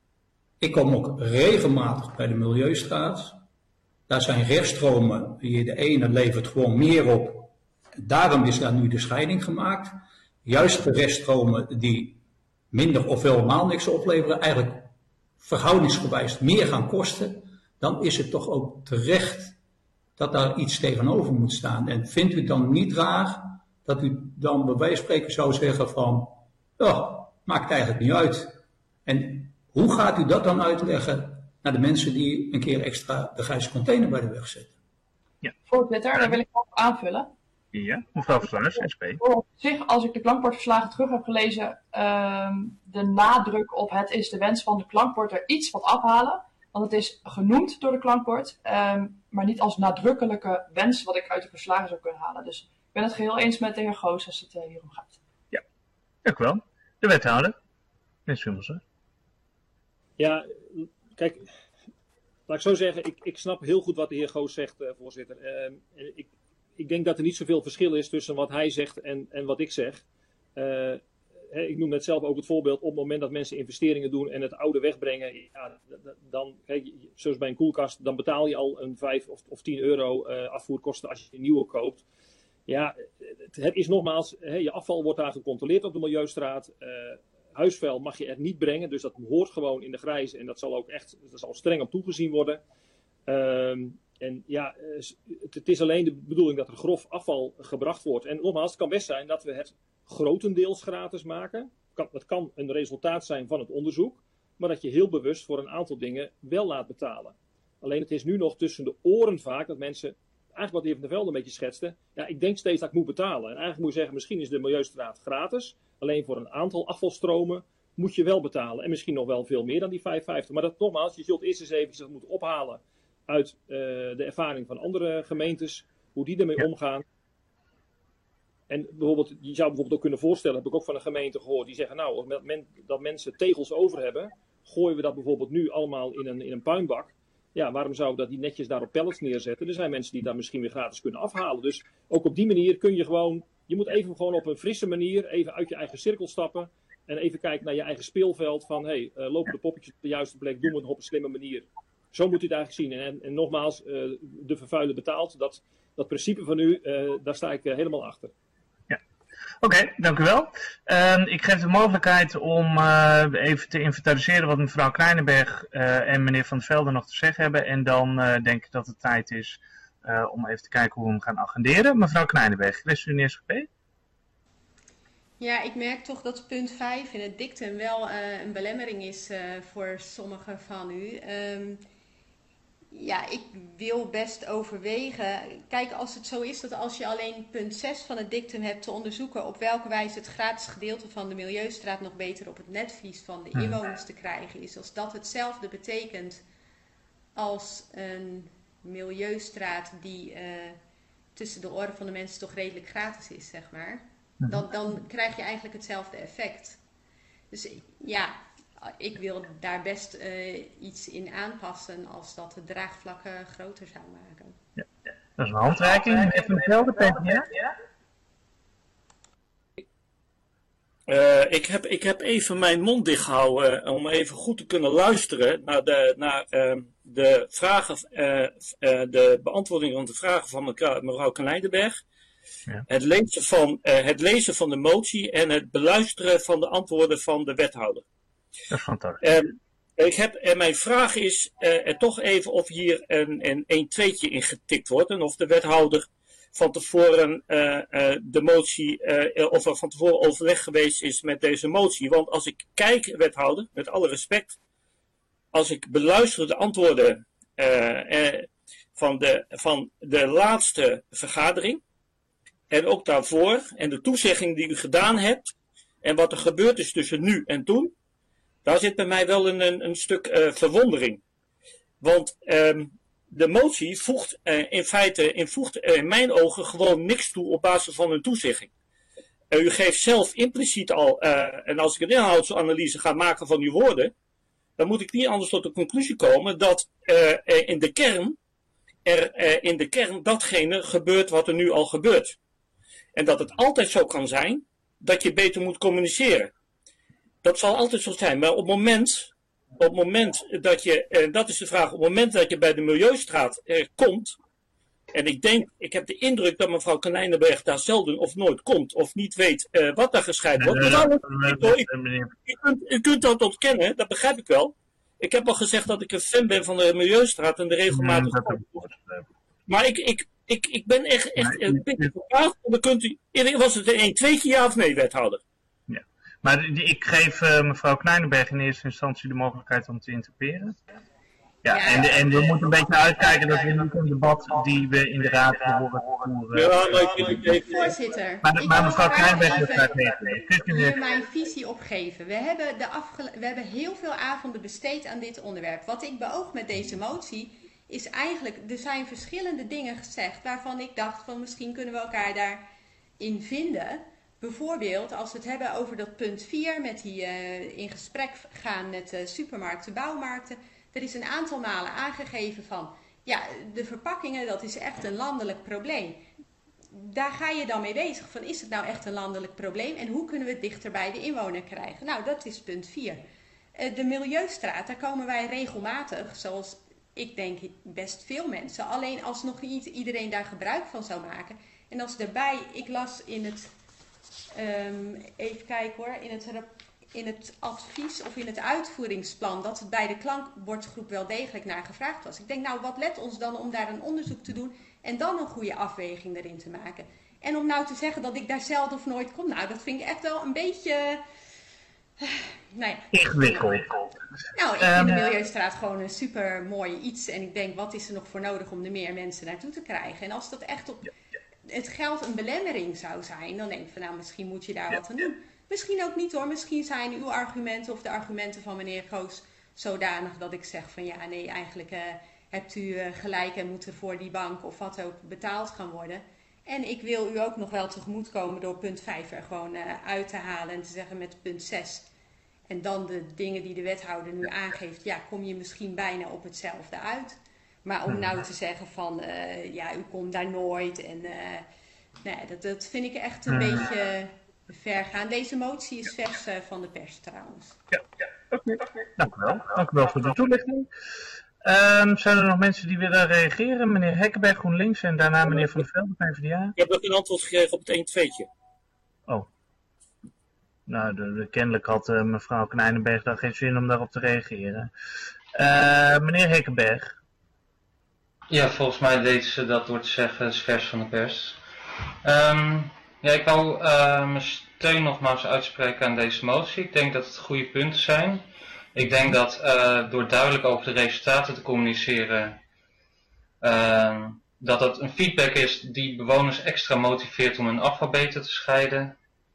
Ik kom ook regelmatig bij de Milieustraat. Daar zijn rechtstromen, de ene levert gewoon meer op. Daarom is daar nu de scheiding gemaakt. Juist de reststromen die minder of helemaal niks opleveren, eigenlijk verhoudingsgewijs meer gaan kosten, dan is het toch ook terecht dat daar iets tegenover moet staan. En vindt u het dan niet raar dat u dan bij wijze van spreken zou zeggen van, oh, maakt eigenlijk niet uit. En hoe gaat u dat dan uitleggen naar de mensen die een keer extra de grijze container bij de weg zetten? Ja. Voorzitter, daar wil ik ook aanvullen. Ja, mevrouw Sluis, S P. Op zich, als ik de klankbordverslagen terug heb gelezen, um, de nadruk op het is de wens van de klankbord er iets wat afhalen. Want het is genoemd door de klankbord, um, maar niet als nadrukkelijke wens wat ik uit de verslagen zou kunnen halen. Dus ik ben het geheel eens met de heer Goos als het uh, hier om gaat. Ja, dank u wel. De wethouder, meneer Summelsen. Ja, kijk, laat ik zo zeggen, ik, ik snap heel goed wat de heer Goos zegt, uh, voorzitter. Uh, ik, ik denk dat er niet zoveel verschil is tussen wat hij zegt en, en wat ik zeg. Uh, ik noem net zelf ook het voorbeeld, op het moment dat mensen investeringen doen en het oude wegbrengen, ja, dan, kijk, zoals bij een koelkast, dan betaal je al een vijf of, of tien euro uh, afvoerkosten als je een nieuwe koopt. Ja, het, het is nogmaals, hè, je afval wordt daar gecontroleerd op de Milieustraat. Uh, huisvuil mag je er niet brengen, dus dat hoort gewoon in de grijze en dat zal ook echt, dat zal streng op toegezien worden. Um, en ja, het, het is alleen de bedoeling dat er grof afval gebracht wordt. En nogmaals, het kan best zijn dat we het grotendeels gratis maken. Dat kan een resultaat zijn van het onderzoek, maar dat je heel bewust voor een aantal dingen wel laat betalen. Alleen het is nu nog tussen de oren vaak dat mensen, eigenlijk wat de heer Van der Velde een beetje schetste, ja, ik denk steeds dat ik moet betalen. En eigenlijk moet je zeggen, misschien is de Milieustraat gratis, alleen voor een aantal afvalstromen moet je wel betalen. En misschien nog wel veel meer dan die vijf vijftig. Maar dat nogmaals, je zult eerst eens even dat moeten ophalen uit uh, de ervaring van andere gemeentes, hoe die ermee ja. omgaan. En bijvoorbeeld, je zou bijvoorbeeld ook kunnen voorstellen, heb ik ook van een gemeente gehoord, die zeggen, nou, als men, dat mensen tegels over hebben, gooien we dat bijvoorbeeld nu allemaal in een, in een puinbak. Ja, waarom zouden we dat die netjes daar op pallets neerzetten? Er zijn mensen die dat misschien weer gratis kunnen afhalen. Dus ook op die manier kun je gewoon, je moet even gewoon op een frisse manier even uit je eigen cirkel stappen en even kijken naar je eigen speelveld van, hé, hey, uh, lopen de poppetjes op de juiste plek, doen we het op een slimme manier. Zo moet u het eigenlijk zien. En, en nogmaals, uh, de vervuiler betaalt. Dat, dat principe van u, uh, daar sta ik uh, helemaal achter. Ja. Oké, okay, dank u wel. Uh, ik geef de mogelijkheid om uh, even te inventariseren wat mevrouw Kleinenberg uh, en meneer Van der Velde nog te zeggen hebben. En dan uh, denk ik dat het tijd is uh, om even te kijken hoe we hem gaan agenderen. Mevrouw Kleinenberg, ChristenUnie S G P. Ja, ik merk toch dat punt vijf in het dictum wel uh, een belemmering is uh, voor sommigen van u. Um, Ja, ik wil best overwegen. Kijk, als het zo is dat als je alleen punt zes van het dictum hebt te onderzoeken op welke wijze het gratis gedeelte van de Milieustraat nog beter op het netvlies van de inwoners te krijgen is, als dat hetzelfde betekent als een Milieustraat die uh, tussen de oren van de mensen toch redelijk gratis is, zeg maar, dan, dan krijg je eigenlijk hetzelfde effect. Dus ja, ik wil daar best uh, iets in aanpassen als dat de draagvlakken groter zou maken. Ja, dat is een handreiking. Meneer Van der Velde, P v d A. Uh, ik, heb, ik heb even mijn mond dicht gehouden om even goed te kunnen luisteren naar de, naar, uh, de, vragen, uh, uh, de beantwoording van de vragen van mevrouw Kleinenberg. Ja. Het, lezen van, uh, het lezen van de motie en het beluisteren van de antwoorden van de wethouder. Dat is fantastisch. Uh, ik heb, en mijn vraag is uh, er toch even of hier een, een een tweetje in getikt wordt en of de wethouder van tevoren uh, uh, de motie, uh, of er van tevoren overleg geweest is met deze motie. Want als ik kijk, wethouder, met alle respect, als ik beluister de antwoorden uh, uh, van, de, van de laatste vergadering, en ook daarvoor, en de toezegging die u gedaan hebt, en wat er gebeurd is tussen nu en toen, daar zit bij mij wel een, een, een stuk uh, verwondering. Want um, de motie voegt uh, in feite in, voegt, uh, in mijn ogen gewoon niks toe op basis van een toezegging. Uh, u geeft zelf impliciet al, uh, en als ik een inhoudsanalyse ga maken van uw woorden, dan moet ik niet anders tot de conclusie komen dat uh, uh, in de kern, er uh, in de kern datgene gebeurt wat er nu al gebeurt. En dat het altijd zo kan zijn dat je beter moet communiceren. Dat zal altijd zo zijn, maar op het moment, op het moment dat je, en dat is de vraag, op het moment dat je bij de Milieustraat eh, komt, En ik denk, ik heb de indruk dat mevrouw Konijnenberg daar zelden of nooit komt. Of niet weet uh, wat daar gescheiden wordt. Uh, Mevrouw, uh, uh, uh, u, kunt, u kunt dat ontkennen, dat begrijp ik wel. Ik heb al gezegd dat ik een fan ben van de Milieustraat en de regelmatig. Uh, maar ik, ik, ik, ik ben echt, echt een beetje verbaasd. Dan kunt u, was het een tweetje ja of nee, wethouder? Ja. Maar ik geef uh, mevrouw Konijnenberg in eerste instantie de mogelijkheid om te interpelleren. Ja, ja, en, en we moeten een beetje uitkijken dat we niet een debat die we in de raad horen voeren. Ja, maar voorzitter, maar, maar mevrouw Kleinberg heeft graag hier mijn visie opgeven. We hebben, de afgele- we hebben heel veel avonden besteed aan dit onderwerp. Wat ik beoog met deze motie is eigenlijk, er zijn verschillende dingen gezegd waarvan ik dacht van misschien kunnen we elkaar daarin vinden. Bijvoorbeeld als we het hebben over dat punt vier met die uh, in gesprek gaan met uh, supermarkten, bouwmarkten. Er is een aantal malen aangegeven van, ja, de verpakkingen, dat is echt een landelijk probleem. Daar ga je dan mee bezig van, is het nou echt een landelijk probleem? En hoe kunnen we het dichter bij de inwoner krijgen? Nou, dat is punt vier. Uh, de Milieustraat, daar komen wij regelmatig, zoals ik denk best veel mensen. Alleen als nog niet iedereen daar gebruik van zou maken. En als daarbij, ik las in het, um, even kijken hoor, in het rapport. in het advies of in het uitvoeringsplan dat het bij de klankbordgroep wel degelijk naar gevraagd was. Ik denk, nou, wat let ons dan om daar een onderzoek te doen en dan een goede afweging erin te maken. En om nou te zeggen dat ik daar zelden of nooit kom, nou, dat vind ik echt wel een beetje, uh, nou ja. Ingewikkeld. Nou, ik vind de Milieustraat gewoon een super mooi iets en ik denk, wat is er nog voor nodig om er meer mensen naartoe te krijgen? En als dat echt op het geld een belemmering zou zijn, dan denk ik van, nou, misschien moet je daar wat aan doen. Misschien ook niet hoor, misschien zijn uw argumenten of de argumenten van meneer Goos zodanig dat ik zeg van ja, nee, eigenlijk uh, hebt u uh, gelijk en moet er voor die bank of wat ook betaald gaan worden. En ik wil u ook nog wel tegemoetkomen door punt vijf er gewoon uh, uit te halen en te zeggen met punt zes. En dan de dingen die de wethouder nu aangeeft, ja, kom je misschien bijna op hetzelfde uit. Maar om nou te zeggen van, uh, ja, u komt daar nooit en uh, nee, dat, dat vind ik echt een hmm. beetje ver gaan. Deze motie is vers uh, van de pers trouwens. Ja, ja. Oké. Okay. Dank u wel. Dank u wel voor de toelichting. Um, zijn er nog mensen die willen reageren? Meneer Hekkenberg, GroenLinks en daarna meneer Van der Velde, P v d A. Ik heb nog een antwoord gekregen op het één tweetje. Oh. Nou, de, de, kennelijk had uh, mevrouw Konijnenberg daar geen zin om daarop te reageren. Uh, meneer Hekkenberg. Ja, volgens mij deed ze dat door te zeggen, is vers van de pers. Um, ja, ik wou uh, mijn steun nogmaals uitspreken aan deze motie. Ik denk dat het goede punten zijn. Ik denk dat uh, door duidelijk over de resultaten te communiceren, uh, dat dat een feedback is die bewoners extra motiveert om hun afval beter te scheiden.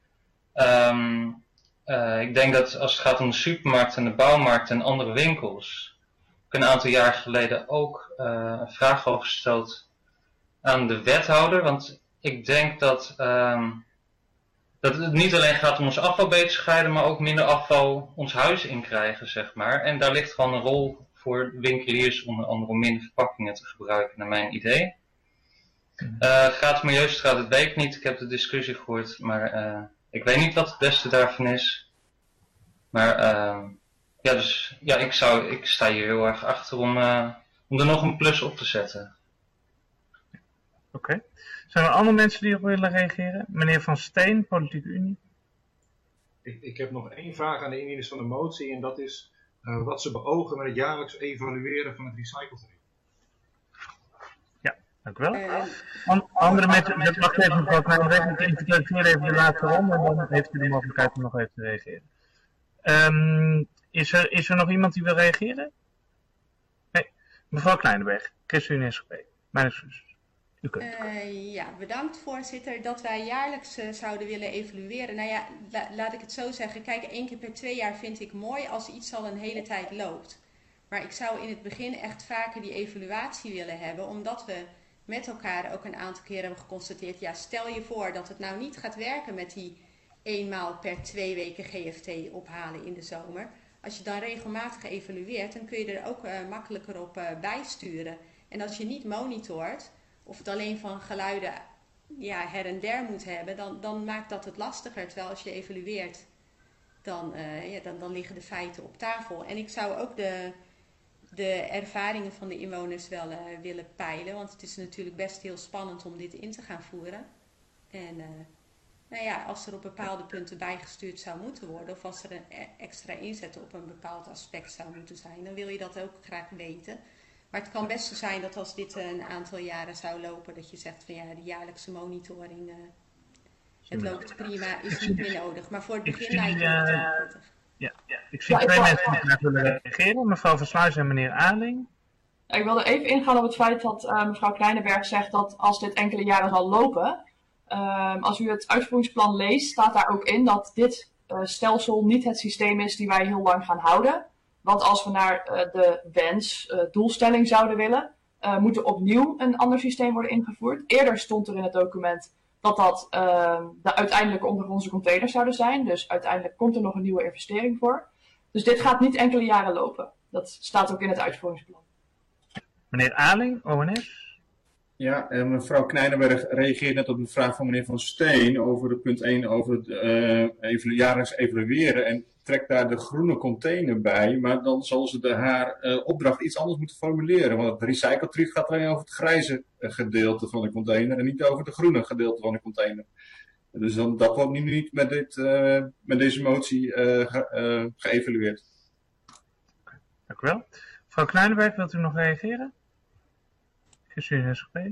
Um, uh, ik denk dat als het gaat om de supermarkt en de bouwmarkt en andere winkels, ik een aantal jaar geleden ook uh, een vraag over gesteld aan de wethouder. Want ik denk dat, um, dat het niet alleen gaat om ons afval beter scheiden, maar ook minder afval ons huis in krijgen, zeg maar. En daar ligt gewoon een rol voor winkeliers onder andere om minder verpakkingen te gebruiken, naar mijn idee. Uh, gaat de Milieustraat, dat weet ik niet. Ik heb de discussie gehoord, maar uh, ik weet niet wat het beste daarvan is. Maar uh, ja, dus ja, ik, zou, ik sta hier heel erg achter om, uh, om er nog een plus op te zetten. Oké. Okay. Zijn er andere mensen die op willen reageren? Meneer Van Steen, Politieke Unie. Ik, ik heb nog één vraag aan de indieners van de motie en dat is uh, wat ze beogen met het jaarlijks evalueren van het recycletarief. Ja, dank u wel. Uh, An andere mensen, dat mag even mevrouw Kleinberg, ik introduceer even de laatste ronde en dan heeft u de mogelijkheid om nog even te reageren. Um, is, er, is er nog iemand die wil reageren? Nee, mevrouw Kleinberg, ChristenUnie S G P. Mijn excuses. Uh, ja, bedankt voorzitter. Dat wij jaarlijks uh, zouden willen evalueren. Nou ja, la laat ik het zo zeggen. Kijk, één keer per twee jaar vind ik mooi als iets al een hele tijd loopt. Maar ik zou in het begin echt vaker die evaluatie willen hebben. Omdat we met elkaar ook een aantal keer hebben geconstateerd. Ja, stel je voor dat het nou niet gaat werken met die eenmaal per twee weken G F T ophalen in de zomer. Als je dan regelmatig evalueert, dan kun je er ook uh, makkelijker op uh, bijsturen. En als je niet monitort, of het alleen van geluiden ja, her en der moet hebben, dan, dan maakt dat het lastiger. Terwijl als je evalueert, dan, uh, ja, dan, dan liggen de feiten op tafel. En ik zou ook de, de ervaringen van de inwoners wel uh, willen peilen. Want het is natuurlijk best heel spannend om dit in te gaan voeren. En uh, nou ja, als er op bepaalde punten bijgestuurd zou moeten worden, of als er een extra inzet op een bepaald aspect zou moeten zijn, dan wil je dat ook graag weten. Maar het kan best zo zijn dat als dit een aantal jaren zou lopen, dat je zegt van ja, de jaarlijkse monitoring, uh, het loopt prima, is niet meer nodig. Maar voor het begin lijkt het uh, wel prettig. Ja, ja, ik zie ja, twee ik mensen die graag willen reageren. Mevrouw Versluis en meneer Aling. Ik wilde even ingaan op het feit dat uh, mevrouw Kleinenberg zegt dat als dit enkele jaren zal lopen, uh, als u het uitvoeringsplan leest, staat daar ook in dat dit uh, stelsel niet het systeem is die wij heel lang gaan houden. Want als we naar uh, de wens, uh, doelstelling zouden willen, uh, moet er opnieuw een ander systeem worden ingevoerd. Eerder stond er in het document dat dat uh, de uiteindelijke ondergrondse containers zouden zijn. Dus uiteindelijk komt er nog een nieuwe investering voor. Dus dit gaat niet enkele jaren lopen. Dat staat ook in het uitvoeringsplan. Meneer Aling, O N S. Ja, uh, mevrouw Knijdenberg reageert net op de vraag van meneer Van Steen over de punt één over het uh, even, jaarlijks evalueren. En trekt daar de groene container bij, maar dan zal ze de, haar uh, opdracht iets anders moeten formuleren. Want het recycletrief gaat alleen over het grijze uh, gedeelte van de container en niet over het groene gedeelte van de container. Dus dan, dat wordt nu niet met, dit, uh, met deze motie uh, ge, uh, geëvalueerd. Dank u wel. Mevrouw Kleinenberg, wilt u nog reageren? Is u in S G P?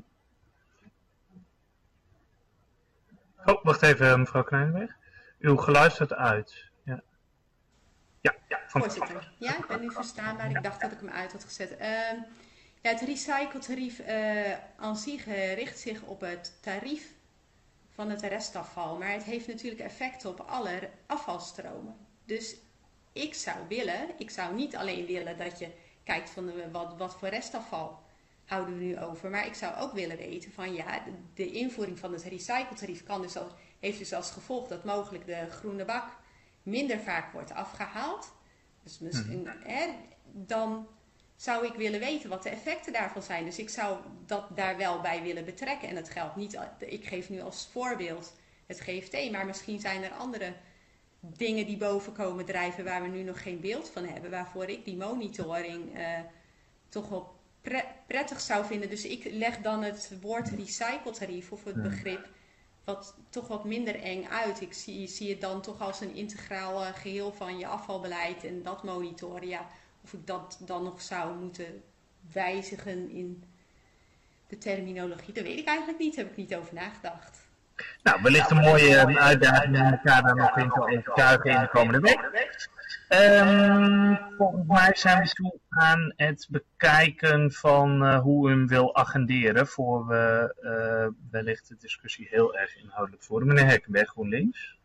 Oh, wacht even, mevrouw Kleinenberg. Uw geluid staat uit. Ja, ja, ja van Voorzitter, ja, ik ben nu verstaanbaar. Ik dacht dat ik hem uit had gezet. Uh, ja, het recycletarief uh, aan zich uh, richt zich op het tarief van het restafval. Maar het heeft natuurlijk effect op alle afvalstromen. Dus ik zou willen, ik zou niet alleen willen dat je kijkt van de, wat, wat voor restafval houden we nu over. Maar ik zou ook willen weten van ja, de, de invoering van het recycletarief kan dus al, heeft dus als gevolg dat mogelijk de groene bak minder vaak wordt afgehaald. Dus misschien, mm-hmm. hè, dan zou ik willen weten wat de effecten daarvan zijn. Dus ik zou dat daar wel bij willen betrekken. En dat geldt niet, ik geef nu als voorbeeld het G F T, maar misschien zijn er andere dingen die boven komen drijven waar we nu nog geen beeld van hebben. Waarvoor ik die monitoring uh, toch wel pre- prettig zou vinden. Dus ik leg dan het woord recycletarief of het begrip wat toch wat minder eng uit. Ik zie, zie het dan toch als een integraal uh, geheel van je afvalbeleid en dat monitoren. Ja, of ik dat dan nog zou moeten wijzigen in de terminologie, dat weet ik eigenlijk niet. Daar heb ik niet over nagedacht. Nou, wellicht een mooie uh, uitdaging om elkaar daar nog in te overtuigen in de komende week. Um, volgens mij zijn we toe aan het bekijken van uh, hoe u hem wil agenderen, voor we uh, wellicht de discussie heel erg inhoudelijk voeren. Meneer Hekkenberg, GroenLinks.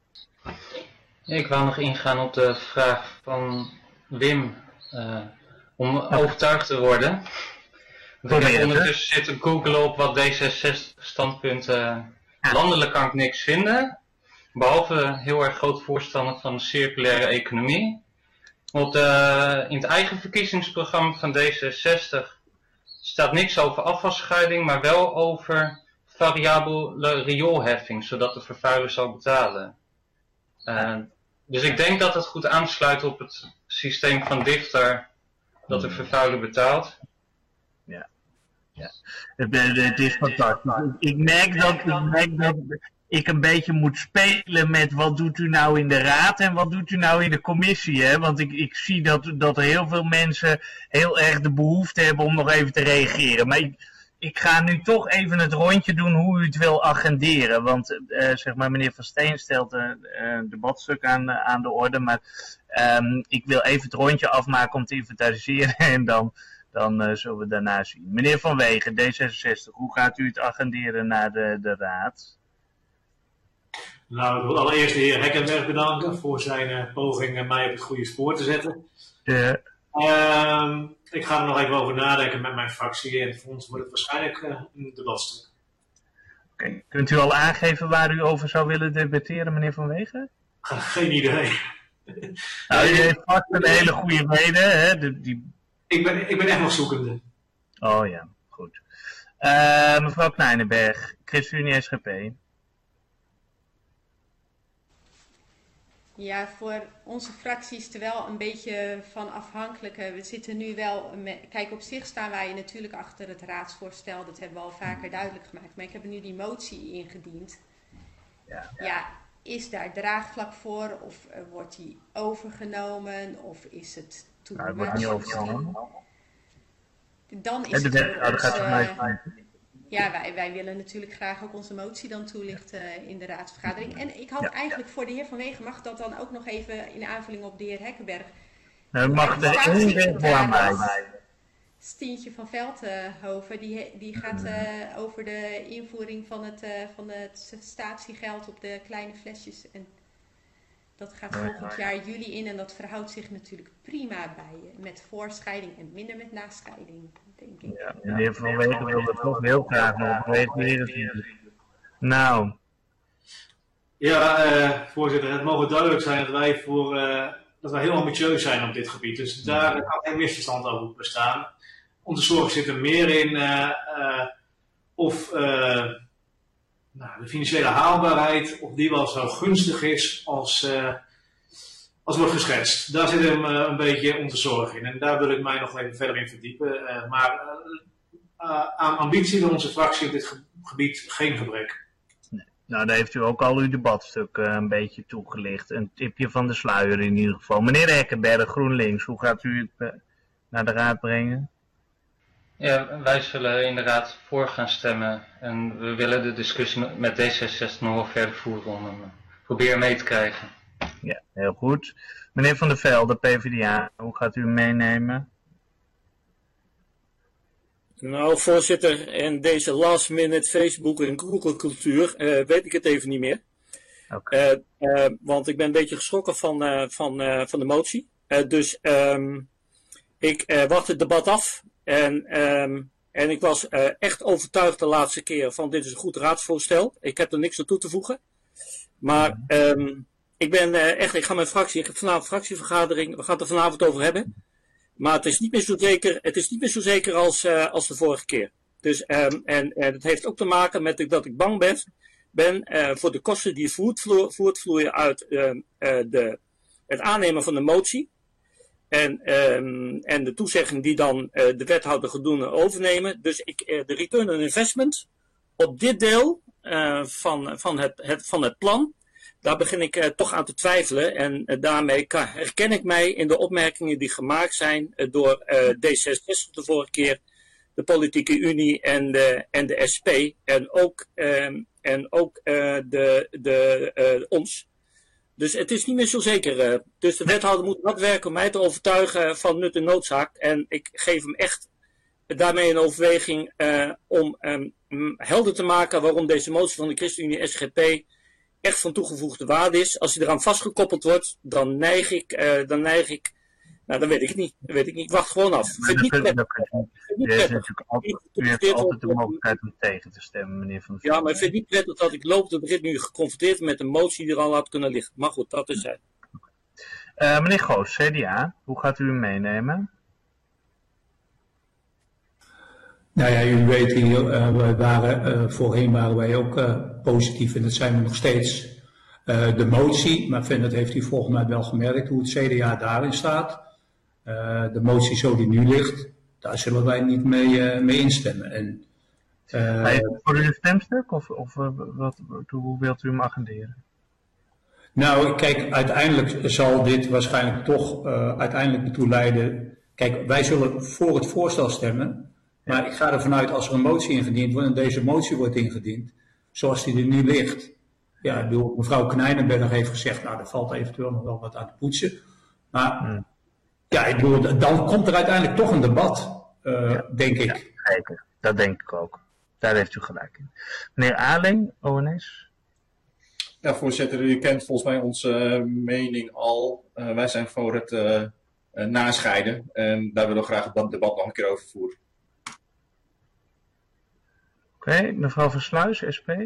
Ik wou nog ingaan op de vraag van Wim, uh, om overtuigd te worden. Want ik heb ondertussen zitten googlen op wat D zesenzestig standpunten. Landelijk kan ik niks vinden, behalve heel erg groot voorstander van de circulaire economie. Want uh, in het eigen verkiezingsprogramma van D zesenzestig staat niks over afvalscheiding, maar wel over variabele rioolheffing, zodat de vervuiler zal betalen. Uh, dus ik denk dat het goed aansluit op het systeem van Digter, dat de vervuiler betaalt. Ja. Ja, het is fantastisch. Ik merk dat, ik merk dat ik een beetje moet spelen met wat doet u nou in de raad en wat doet u nou in de commissie. Hè? Want ik, ik zie dat, dat er heel veel mensen heel erg de behoefte hebben om nog even te reageren. Maar ik, ik ga nu toch even het rondje doen hoe u het wil agenderen. Want uh, zeg maar, meneer Van Steen stelt een uh, debatstuk aan, uh, aan de orde. Maar um, ik wil even het rondje afmaken om te inventariseren en dan... Dan uh, zullen we daarna zien. Meneer Van Wegen, D zesenzestig, hoe gaat u het agenderen naar de, de raad? Nou, ik wil allereerst de heer Hekkenberg bedanken voor zijn uh, poging mij op het goede spoor te zetten. De... Uh, ik ga er nog even over nadenken met mijn fractie en voor ons wordt het waarschijnlijk uh, een debatstuk. Oké, okay. Kunt u al aangeven waar u over zou willen debatteren, meneer Van Wegen? Geen idee. Nou, u heeft vast een hele goede reden, hè? De, die... Ik ben, ik ben echt nog zoekende. Oh ja, goed. Uh, mevrouw Kleinenberg, ChristenUnie S G P. Ja, voor onze fractie is er wel een beetje van afhankelijk. We zitten nu wel, met, kijk, op zich staan wij natuurlijk achter het raadsvoorstel. Dat hebben we al vaker duidelijk gemaakt. Maar ik heb nu die motie ingediend. Ja, ja is daar draagvlak voor? Of uh, wordt die overgenomen? Of is het too nou, much? niet overgenomen. Dan is het de, voor oh, gaat ons, uh, ja, wij, wij willen natuurlijk graag ook onze motie dan toelichten uh, in de raadsvergadering. En ik had ja. eigenlijk voor de heer Van Wegen, mag dat dan ook nog even in aanvulling op de heer Hekkenberg. Nou, mag er één ding voor aan mij. Stientje van Veldhoven, die, die gaat uh, over de invoering van het, uh, van het statiegeld op de kleine flesjes. En dat gaat volgend jaar juli in en dat verhoudt zich natuurlijk prima bij met voorscheiding en minder met nascheiding, denk ik. Ja, de heer Van Wegen wil er toch heel graag nog reageren. Nou. Ja, uh, voorzitter, het mogen duidelijk zijn dat wij, voor, uh, dat wij heel ambitieus zijn op dit gebied. Dus daar kan geen misverstand over bestaan. Onze zorg zit er meer in uh, uh, of uh, nou, de financiële haalbaarheid, of die wel zo gunstig is als, uh, als wordt geschetst. Daar zit hem uh, een beetje onze zorg in. En daar wil ik mij nog even verder in verdiepen. Uh, maar uh, uh, aan ambitie van onze fractie op dit ge gebied geen gebrek. Nee. Nou, daar heeft u ook al uw debatstuk uh, een beetje toegelicht. Een tipje van de sluier in ieder geval. Meneer Hekkenberg, GroenLinks, hoe gaat u het uh, naar de raad brengen? Ja, wij zullen inderdaad voor gaan stemmen en we willen de discussie met D zesenzestig nog wel verder voeren om hem proberen mee te krijgen. Ja, heel goed. Meneer Van der Velde, P v d A, hoe gaat u hem meenemen? Nou, voorzitter, in deze last minute Facebook en Google cultuur uh, weet ik het even niet meer. Okay. Uh, uh, want ik ben een beetje geschrokken van, uh, van, uh, van de motie. Uh, dus um, ik uh, wacht het debat af. En, um, en ik was uh, echt overtuigd de laatste keer van dit is een goed raadsvoorstel. Ik heb er niks aan toe te voegen. Maar um, ik ben uh, echt, ik ga mijn fractie, ik heb vanavond een fractievergadering, we gaan het er vanavond over hebben. Maar het is niet meer zo zeker, het is niet meer zo zeker als, uh, als de vorige keer. Dus, um, en, en het heeft ook te maken met dat ik bang ben, ben uh, voor de kosten die voortvloeien uit uh, uh, de, het aannemen van de motie. En, um, en de toezegging die dan uh, de wethouder gaat doen overnemen. Dus ik, uh, de return on investment op dit deel uh, van, van, het, het, van het plan, daar begin ik uh, toch aan te twijfelen. En uh, daarmee kan, herken ik mij in de opmerkingen die gemaakt zijn uh, door uh, D zesenzestig de vorige keer, de Politieke Unie en de, en de S P. En ook, um, en ook uh, de, de, uh, ons. Dus het is niet meer zo zeker. Uh, dus de wethouder moet hard werken om mij te overtuigen van nut en noodzaak. En ik geef hem echt daarmee een overweging uh, om um, helder te maken waarom deze motie van de ChristenUnie S G P echt van toegevoegde waarde is. Als hij eraan vastgekoppeld wordt, dan neig ik, uh, dan neig ik, nou dan weet ik het niet. Dan weet ik niet. Ik wacht gewoon af. Maar dat kun, dat kun, u heeft natuurlijk altijd, u heeft altijd de mogelijkheid om tegen te stemmen, meneer Van der Velde. Ja, maar ik vind het niet prettig dat ik lopend begin nu geconfronteerd met een motie die er al had kunnen liggen. Maar goed, dat is het. Uh, meneer Goos, C D A, hoe gaat u hem meenemen? Nou ja, jullie weten hier, uh, we waren, uh, voorheen waren wij ook uh, positief en dat zijn we nog steeds. Uh, de motie, maar Finn, dat heeft u volgens mij wel gemerkt hoe het C D A daarin staat. Uh, de motie zo die nu ligt, daar zullen wij niet mee, uh, mee instemmen. En, uh, Hij is voor u een stemstuk of, of uh, wat, hoe wilt u hem agenderen? Nou, kijk, uiteindelijk zal dit waarschijnlijk toch uh, uiteindelijk ertoe leiden. Kijk, wij zullen voor het voorstel stemmen. Maar ik ga ervan uit als er een motie ingediend wordt en deze motie wordt ingediend, zoals die er nu ligt. Ja, ik bedoel, mevrouw Knijnenberg heeft gezegd, nou, er valt eventueel nog wel wat aan te poetsen. Maar hmm. ja, ik bedoel, dan komt er uiteindelijk toch een debat, uh, ja, denk ik. Ja, zeker, dat denk ik ook. Daar heeft u gelijk in. Meneer Aling, O N S. Ja, voorzitter, u kent volgens mij onze uh, mening al. Uh, wij zijn voor het uh, uh, nascheiden en daar willen we graag het debat nog een keer over voeren. Oké, okay, mevrouw Versluis, S P.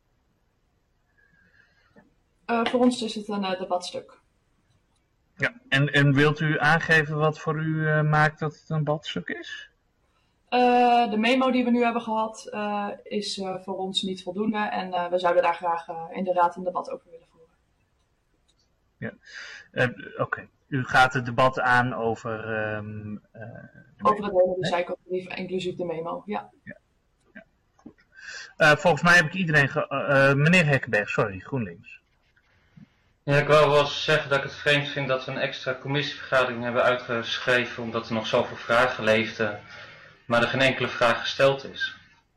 Uh, voor ons is het een uh, debatstuk. Ja, en, en wilt u aangeven wat voor u uh, maakt dat het een debatstuk is? Uh, de memo die we nu hebben gehad uh, is uh, voor ons niet voldoende en uh, we zouden daar graag uh, in de raad een debat over willen voeren. ja. Uh, Oké, okay. U gaat het debat aan over... Um, uh, over het hele recyclebrief, inclusief de memo, ja. ja. ja. Goed. Uh, volgens mij heb ik iedereen... Ge uh, meneer Hekkenberg, sorry, GroenLinks. Ja, ik wil wel zeggen dat ik het vreemd vind dat we een extra commissievergadering hebben uitgeschreven omdat er nog zoveel vragen leefden, maar er geen enkele vraag gesteld is.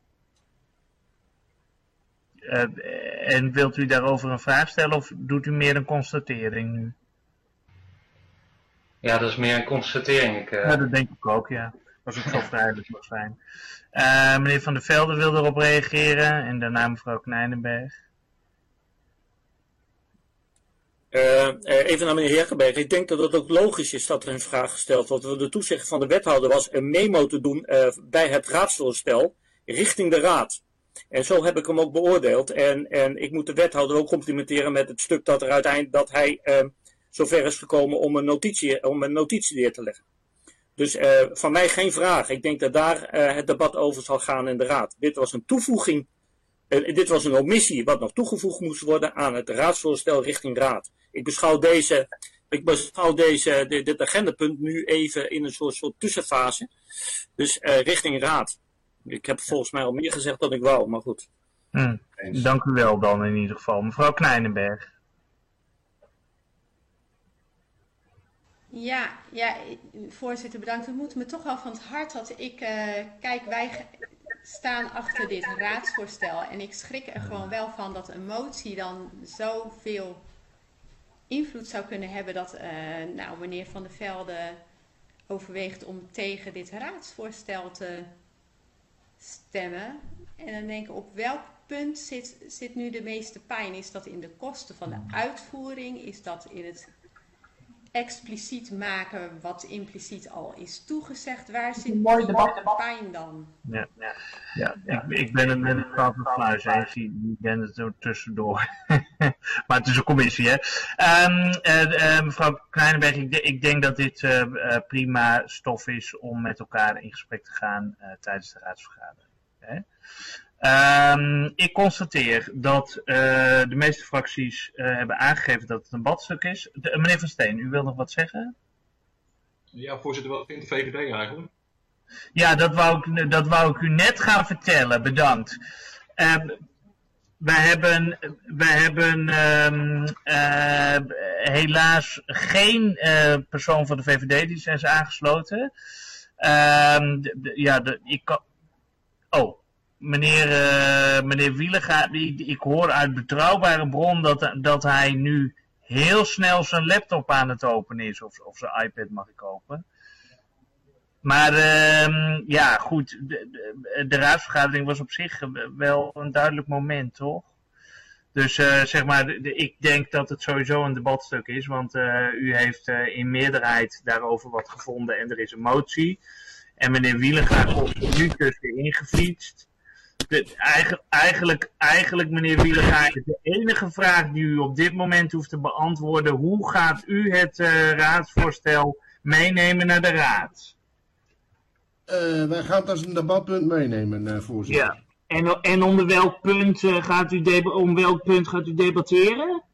Uh, en wilt u daarover een vraag stellen of doet u meer een constatering nu? Ja, dat is meer een constatering. Ik, uh... ja, dat denk ik ook, ja. Was ook zo vrij, dat was fijn. Uh, meneer Van der Velde wil erop reageren en daarna mevrouw Knijnenberg. Uh, even naar meneer Hekkenberg. Ik denk dat het ook logisch is dat er een vraag gesteld wordt. De toezegging van de wethouder was een memo te doen uh, bij het raadsvoorstel richting de raad. En zo heb ik hem ook beoordeeld. En, en ik moet de wethouder ook complimenteren met het stuk dat er uiteindelijk dat hij uh, zover is gekomen om een notitie, om een notitie neer te leggen. Dus uh, van mij geen vraag. Ik denk dat daar uh, het debat over zal gaan in de raad. Dit was een toevoeging. Uh, dit was een omissie wat nog toegevoegd moest worden aan het raadsvoorstel richting raad. Ik beschouw deze, ik beschouw deze, dit, dit agendapunt nu even in een soort, soort tussenfase. Dus uh, richting raad. Ik heb volgens mij al meer gezegd dan ik wou, maar goed. Hmm. Dank u wel dan in ieder geval. Mevrouw Knijnenberg. Ja, ja, voorzitter, bedankt. Het moet me toch wel van het hart dat ik, uh, kijk, wij staan achter dit raadsvoorstel. En ik schrik er gewoon wel van dat een motie dan zoveel invloed zou kunnen hebben dat, uh, nou, meneer Van der Velde overweegt om tegen dit raadsvoorstel te stemmen. En dan denk ik, op welk punt zit, zit nu de meeste pijn? Is dat in de kosten van de uitvoering? Is dat in het expliciet maken wat impliciet al is toegezegd? Waar zit mooi debat, de pijn dan? Ja, ja, ja. Ik, ik ben het met het fout van Fluis eens. Ik ben het er tussendoor. Maar het is een commissie, hè. Um, uh, uh, mevrouw Knijnenberg, ik, ik denk dat dit uh, uh, prima stof is om met elkaar in gesprek te gaan uh, tijdens de raadsvergadering. Hè? Um, ik constateer dat uh, de meeste fracties uh, hebben aangegeven dat het een debatstuk is. De, uh, meneer Van Steen, u wil nog wat zeggen? Ja, voorzitter, wat vindt de V V D eigenlijk? Ja, dat wou ik, dat wou ik u net gaan vertellen. Bedankt. Uh, wij hebben, wij hebben um, uh, helaas geen uh, persoon van de V V D die is aangesloten. Uh, de, de, ja, de, ik kan... Oh. Meneer, uh, meneer Wielega, die, ik hoor uit betrouwbare bron dat, dat hij nu heel snel zijn laptop aan het openen is. Of, of zijn iPad mag ik kopen. Maar uh, ja, goed. De, de, de raadsvergadering was op zich wel een duidelijk moment, toch? Dus uh, zeg maar, de, de, ik denk dat het sowieso een debatstuk is. Want uh, u heeft uh, in meerderheid daarover wat gevonden en er is een motie. En meneer Wielega komt er nu tussenin gefietst. De, eigenlijk, eigenlijk, eigenlijk, meneer Wielega, is de enige vraag die u op dit moment hoeft te beantwoorden: hoe gaat u het uh, raadsvoorstel meenemen naar de raad? Uh, wij gaan het als een debatpunt meenemen, uh, voorzitter. Ja. En, en onder welk punt, uh, gaat u om welk punt gaat u debatteren?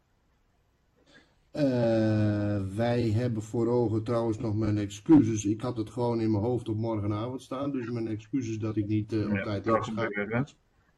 Uh, wij hebben voor ogen trouwens nog mijn excuses. Ik had het gewoon in mijn hoofd op morgenavond staan. Dus mijn excuses dat ik niet uh, op ja, tijd ingeschakeld was.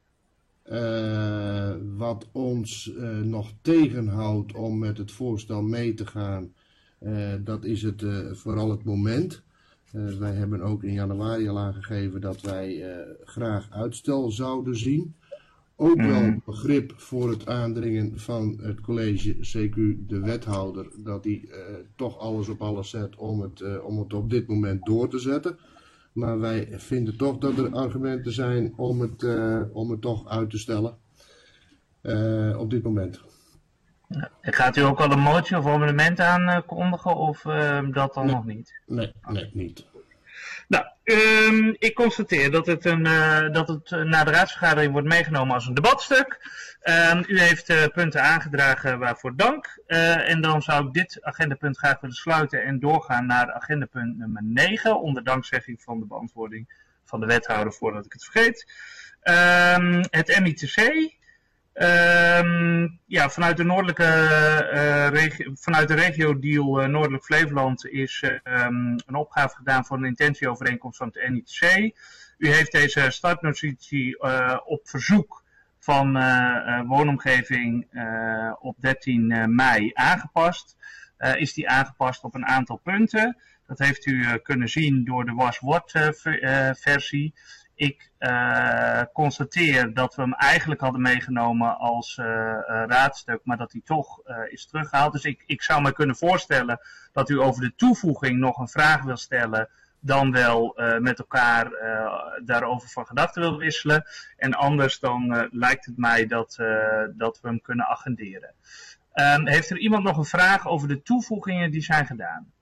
Uh, wat ons uh, nog tegenhoudt om met het voorstel mee te gaan, uh, dat is het, uh, vooral het moment. Uh, wij hebben ook in januari al aangegeven dat wij uh, graag uitstel zouden zien. Ook wel begrip voor het aandringen van het college, C Q de wethouder, dat hij uh, toch alles op alles zet om het, uh, om het op dit moment door te zetten. Maar wij vinden toch dat er argumenten zijn om het, uh, om het toch uit te stellen uh, op dit moment. Ja. Gaat u ook al een motie of amendement aankondigen of uh, dat dan nee, nog niet? Nee, nee, niet. Nou, um, ik constateer dat het, een, uh, dat het uh, na de raadsvergadering wordt meegenomen als een debatstuk. Um, u heeft uh, punten aangedragen waarvoor dank. Uh, en dan zou ik dit agendapunt graag willen sluiten en doorgaan naar agendapunt nummer negen. Onder dankzegging van de beantwoording van de wethouder voordat ik het vergeet. Um, het M I T C. Um, ja, vanuit de noordelijke uh, regio, vanuit de regio-deal uh, Noordelijk Flevoland is uh, um, een opgave gedaan voor een intentieovereenkomst van het N I T C. U heeft deze startnotitie uh, op verzoek van uh, uh, woonomgeving uh, op dertien mei aangepast. Uh, is die aangepast op een aantal punten. Dat heeft u uh, kunnen zien door de was-wordt-versie. Uh, Ik uh, constateer dat we hem eigenlijk hadden meegenomen als uh, uh, raadstuk, maar dat hij toch uh, is teruggehaald. Dus ik, ik zou me kunnen voorstellen dat u over de toevoeging nog een vraag wil stellen, dan wel uh, met elkaar uh, daarover van gedachten wil wisselen. En anders dan uh, lijkt het mij dat, uh, dat we hem kunnen agenderen. Um, heeft er iemand nog een vraag over de toevoegingen die zijn gedaan?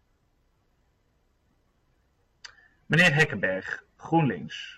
Meneer Hekkenberg, GroenLinks.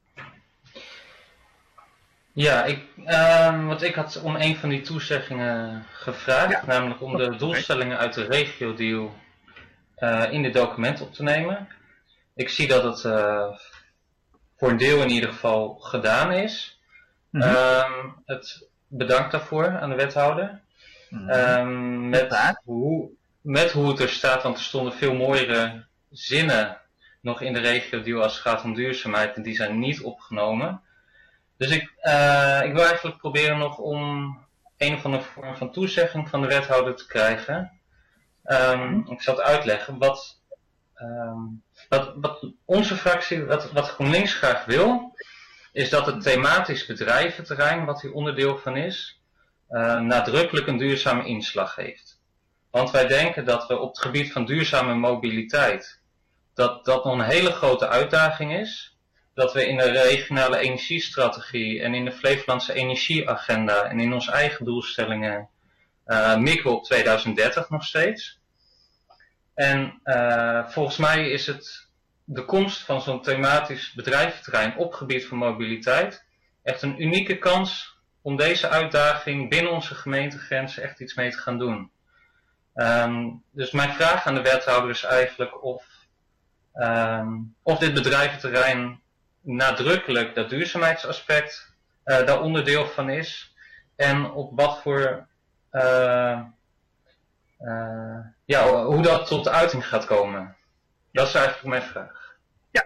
Ja, ik, uh, want ik had om een van die toezeggingen gevraagd, ja. namelijk om de doelstellingen uit de regio-deal uh, in dit document op te nemen. Ik zie dat het uh, voor een deel in ieder geval gedaan is. Mm-hmm. um, het bedankt daarvoor aan de wethouder. Mm-hmm. um, met, hoe, met hoe het er staat, want er stonden veel mooiere zinnen nog in de regio-deal als het gaat om duurzaamheid en die zijn niet opgenomen. Dus ik, uh, ik wil eigenlijk proberen nog om een of andere vorm van toezegging van de wethouder te krijgen. Um, ik zal het uitleggen. Wat, um, wat, wat onze fractie, wat, wat GroenLinks graag wil, is dat het thematisch bedrijventerrein, wat hier onderdeel van is, uh, nadrukkelijk een duurzame inslag heeft. Want wij denken dat we op het gebied van duurzame mobiliteit, dat dat nog een hele grote uitdaging is. Dat we in de regionale energiestrategie en in de Flevolandse energieagenda en in onze eigen doelstellingen uh, mikken op tweeduizend dertig nog steeds. En uh, volgens mij is het de komst van zo'n thematisch bedrijventerrein op gebied van mobiliteit echt een unieke kans om deze uitdaging binnen onze gemeentegrenzen echt iets mee te gaan doen. Um, dus mijn vraag aan de wethouder is eigenlijk of, um, of dit bedrijventerrein nadrukkelijk dat duurzaamheidsaspect uh, daar onderdeel van is en op wat voor uh, uh, ja, hoe dat tot de uiting gaat komen. Dat is eigenlijk mijn vraag. Ja,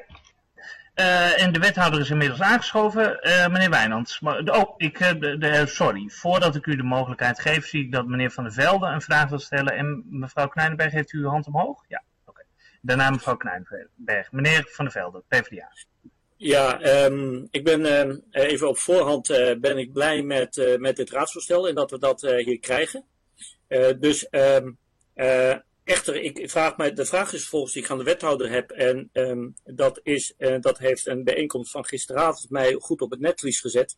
uh, en de wethouder is inmiddels aangeschoven. Uh, meneer Wijnands, oh, ik, uh, de, de, sorry, voordat ik u de mogelijkheid geef, zie ik dat meneer Van der Velde een vraag wil stellen en mevrouw Knijnenberg, heeft u uw hand omhoog? Ja, oké. Okay. Daarna mevrouw Knijnenberg. Meneer Van der Velde, P v d A. Ja, um, ik ben uh, even op voorhand uh, ben ik blij met, uh, met dit raadsvoorstel en dat we dat uh, hier krijgen. Uh, dus um, uh, echter, ik vraag mij, de vraag is volgens die ik aan de wethouder heb en um, dat, is, uh, dat heeft een bijeenkomst van gisteravond mij goed op het netvlies gezet.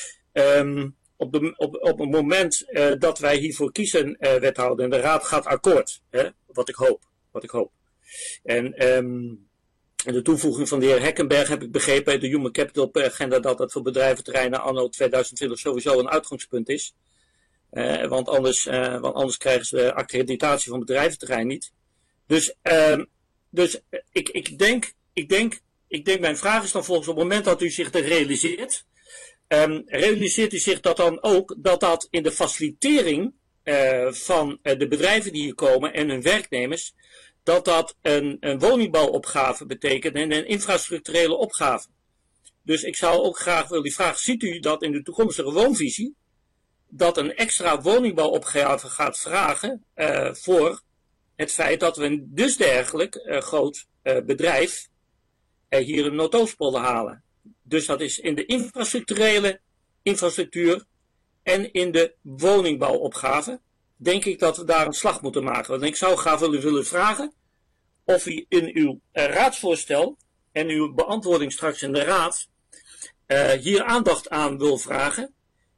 Um, op, de, op, op het moment uh, dat wij hiervoor kiezen, uh, wethouder, en de raad gaat akkoord, hè, wat ik hoop, wat ik hoop. En um, En de toevoeging van de heer Hekkenberg heb ik begrepen uit de Human Capital agenda dat dat voor bedrijventerreinen anno tweeduizend twintig sowieso een uitgangspunt is. Uh, want, anders, uh, want anders krijgen ze accreditatie van bedrijventerrein niet. Dus, uh, dus uh, ik, ik, denk, ik, denk, ik denk, mijn vraag is dan volgens op het moment dat u zich dat realiseert, um, realiseert u zich dat dan ook dat dat in de facilitering uh, van uh, de bedrijven die hier komen en hun werknemers, dat dat een, een woningbouwopgave betekent en een infrastructurele opgave. Dus ik zou ook graag willen die vraag, ziet u dat in de toekomstige woonvisie, dat een extra woningbouwopgave gaat vragen uh, voor het feit dat we een dusdergelijk uh, groot uh, bedrijf uh, hier in Noordoostpolder halen. Dus dat is in de infrastructurele infrastructuur en in de woningbouwopgave. Denk ik dat we daar een slag moeten maken. Want ik zou graag willen, willen vragen of u in uw uh, raadsvoorstel en uw beantwoording straks in de raad uh, hier aandacht aan wil vragen.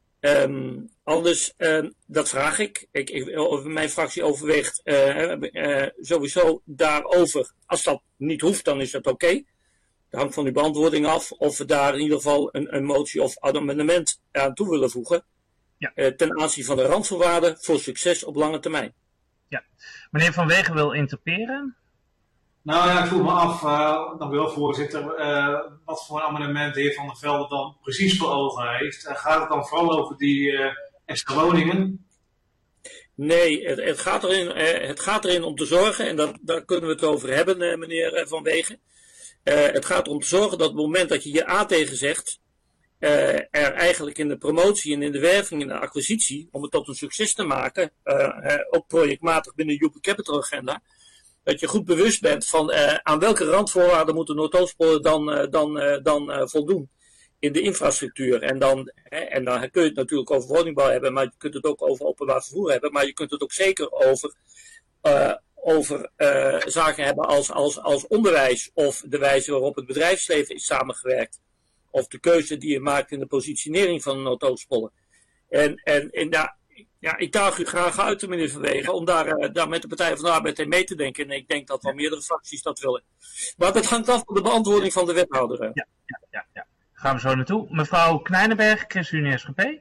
Um, anders, uh, dat vraag ik. ik, ik mijn fractie overweegt uh, uh, sowieso daarover. Als dat niet hoeft, dan is dat oké. Okay. Dat hangt van uw beantwoording af of we daar in ieder geval een, een motie of amendement aan toe willen voegen. Ja. Uh, ten aanzien van de randvoorwaarden voor succes op lange termijn. Ja. Meneer Van Wegen wil interperen. Nou ja, ik vroeg me af, uh, dank u wel voorzitter, uh, wat voor een amendement de heer Van der Velde dan precies voor ogen heeft. Uh, gaat het dan vooral over die uh, extra woningen? Nee, het, het, gaat erin, uh, het gaat erin om te zorgen, en dat, daar kunnen we het over hebben, uh, meneer Van Wegen. Uh, het gaat erom te zorgen dat op het moment dat je hier A tegen zegt, uh, er eigenlijk in de promotie en in de werving en de acquisitie, om het tot een succes te maken, uh, uh, ook projectmatig binnen de Human Capital Agenda, dat je goed bewust bent van uh, aan welke randvoorwaarden moet de Noordoostpolen dan, uh, dan, uh, dan uh, voldoen in de infrastructuur. En dan, uh, en dan kun je het natuurlijk over woningbouw hebben, maar je kunt het ook over openbaar vervoer hebben, maar je kunt het ook zeker over, uh, over uh, zaken hebben als, als, als onderwijs of de wijze waarop het bedrijfsleven is samengewerkt. Of de keuze die je maakt in de positionering van de Noordoostpolen. En, en, en ja, ja, ik daag u graag uit, meneer Van Wegen, om daar, uh, daar met de Partij van de Arbeid in mee te denken. En ik denk dat wel meerdere fracties dat willen. Maar dat hangt af van de beantwoording van de wethouder. Uh. Ja, ja, ja, ja. Gaan we zo naartoe. Mevrouw Knijnenberg, ChristenUnie S G P.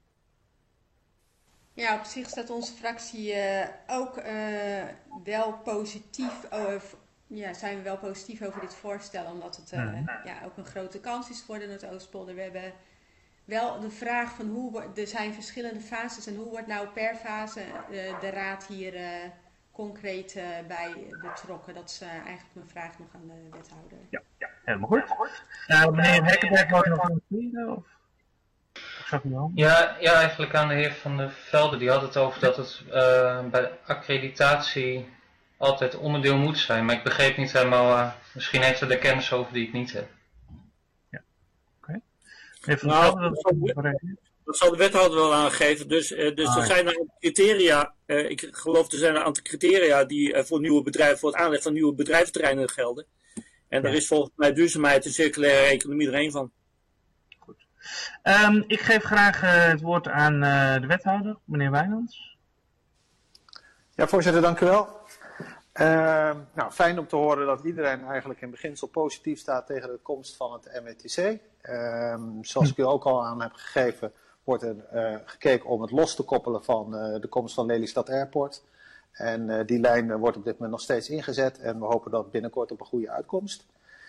Ja, op zich staat onze fractie uh, ook uh, wel positief over, ja, zijn we wel positief over dit voorstel, omdat het uh, mm. ja, ook een grote kans is voor de Noordoostpolder. We hebben wel de vraag van hoe, er zijn verschillende fases en hoe wordt nou per fase uh, de raad hier uh, concreet uh, bij betrokken. Dat is uh, eigenlijk mijn vraag nog aan de wethouder. Ja, ja, helemaal goed. Uh, meneer Hekkenberg, wou je nog een tweede? Of? Ja, ja, eigenlijk aan de heer Van der Velde. Die had het over dat het uh, bij accreditatie altijd onderdeel moet zijn. Maar ik begreep niet helemaal, uh, misschien heeft hij er kennis over die ik niet heb. Ja, oké. Okay. Nou, dat zal de wethouder wel aangeven. Dus, uh, dus ah, er zijn een aantal criteria, uh, ik geloof er zijn een aantal criteria die uh, voor nieuwe bedrijven, voor het aanleg van nieuwe bedrijventerreinen gelden. En ja. Daar is volgens mij duurzaamheid en circulaire economie er één van. Um, ik geef graag uh, het woord aan uh, de wethouder, meneer Wijnands. Ja, voorzitter, dank u wel. Uh, nou, fijn om te horen dat iedereen eigenlijk in beginsel positief staat tegen de komst van het M E T C. Uh, zoals ik u ook al aan heb gegeven, wordt er uh, gekeken om het los te koppelen van uh, de komst van Lelystad Airport. En uh, die lijn uh, wordt op dit moment nog steeds ingezet en we hopen dat binnenkort op een goede uitkomst.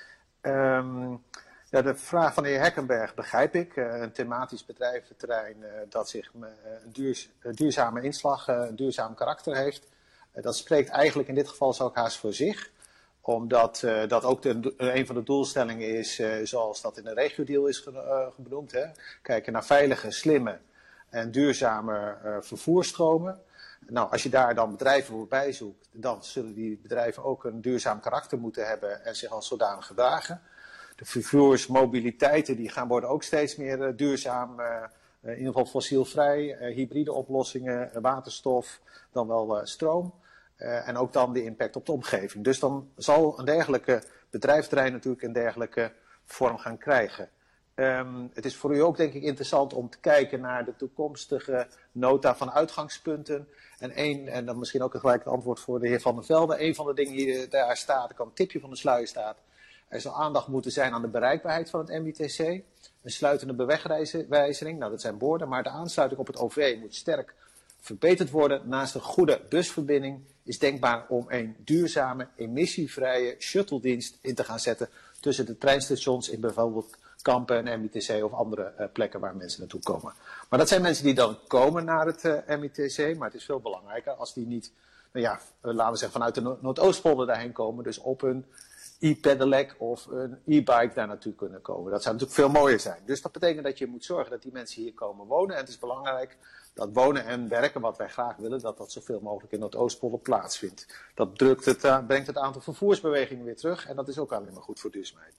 Um, Ja, de vraag van de heer Hekkenberg begrijp ik. Uh, een thematisch bedrijventerrein uh, dat zich uh, een, duur, een duurzame inslag, uh, een duurzaam karakter heeft. Uh, dat spreekt eigenlijk in dit geval ook haast voor zich. Omdat uh, dat ook de, een van de doelstellingen is, uh, zoals dat in de regio-deal is uh, benoemd. Hè? Kijken naar veilige, slimme en duurzame uh, vervoerstromen. Nou, als je daar dan bedrijven voor bij zoekt, dan zullen die bedrijven ook een duurzaam karakter moeten hebben en zich als zodanig gedragen. De vervoersmobiliteiten die gaan worden ook steeds meer uh, duurzaam, uh, uh, in ieder geval fossielvrij, uh, hybride oplossingen, uh, waterstof, dan wel uh, stroom. Uh, en ook dan de impact op de omgeving. Dus dan zal een dergelijke bedrijfsterrein natuurlijk een dergelijke vorm gaan krijgen. Um, het is voor u ook denk ik interessant om te kijken naar de toekomstige nota van uitgangspunten. En één, en dan misschien ook gelijk het antwoord voor de heer Van der Velde. Een van de dingen die daar staat, er kan een tipje van de sluier staat. Er zal aandacht moeten zijn aan de bereikbaarheid van het M I T C. Een sluitende bewegwijzering, nou dat zijn borden, maar de aansluiting op het O V moet sterk verbeterd worden. Naast een goede busverbinding is denkbaar om een duurzame, emissievrije shuttledienst in te gaan zetten tussen de treinstations in bijvoorbeeld Kampen en M I T C of andere uh, plekken waar mensen naartoe komen. Maar dat zijn mensen die dan komen naar het uh, M I T C, maar het is veel belangrijker als die niet, nou ja, uh, laten we zeggen vanuit de no Noordoostpolder daarheen komen, dus op hun e-pedelec of een e-bike daar naartoe kunnen komen. Dat zou natuurlijk veel mooier zijn. Dus dat betekent dat je moet zorgen dat die mensen hier komen wonen. En het is belangrijk dat wonen en werken, wat wij graag willen, dat dat zoveel mogelijk in Noordoostpolder plaatsvindt. Dat drukt het, uh, brengt het aantal vervoersbewegingen weer terug en dat is ook alleen maar goed voor duurzaamheid.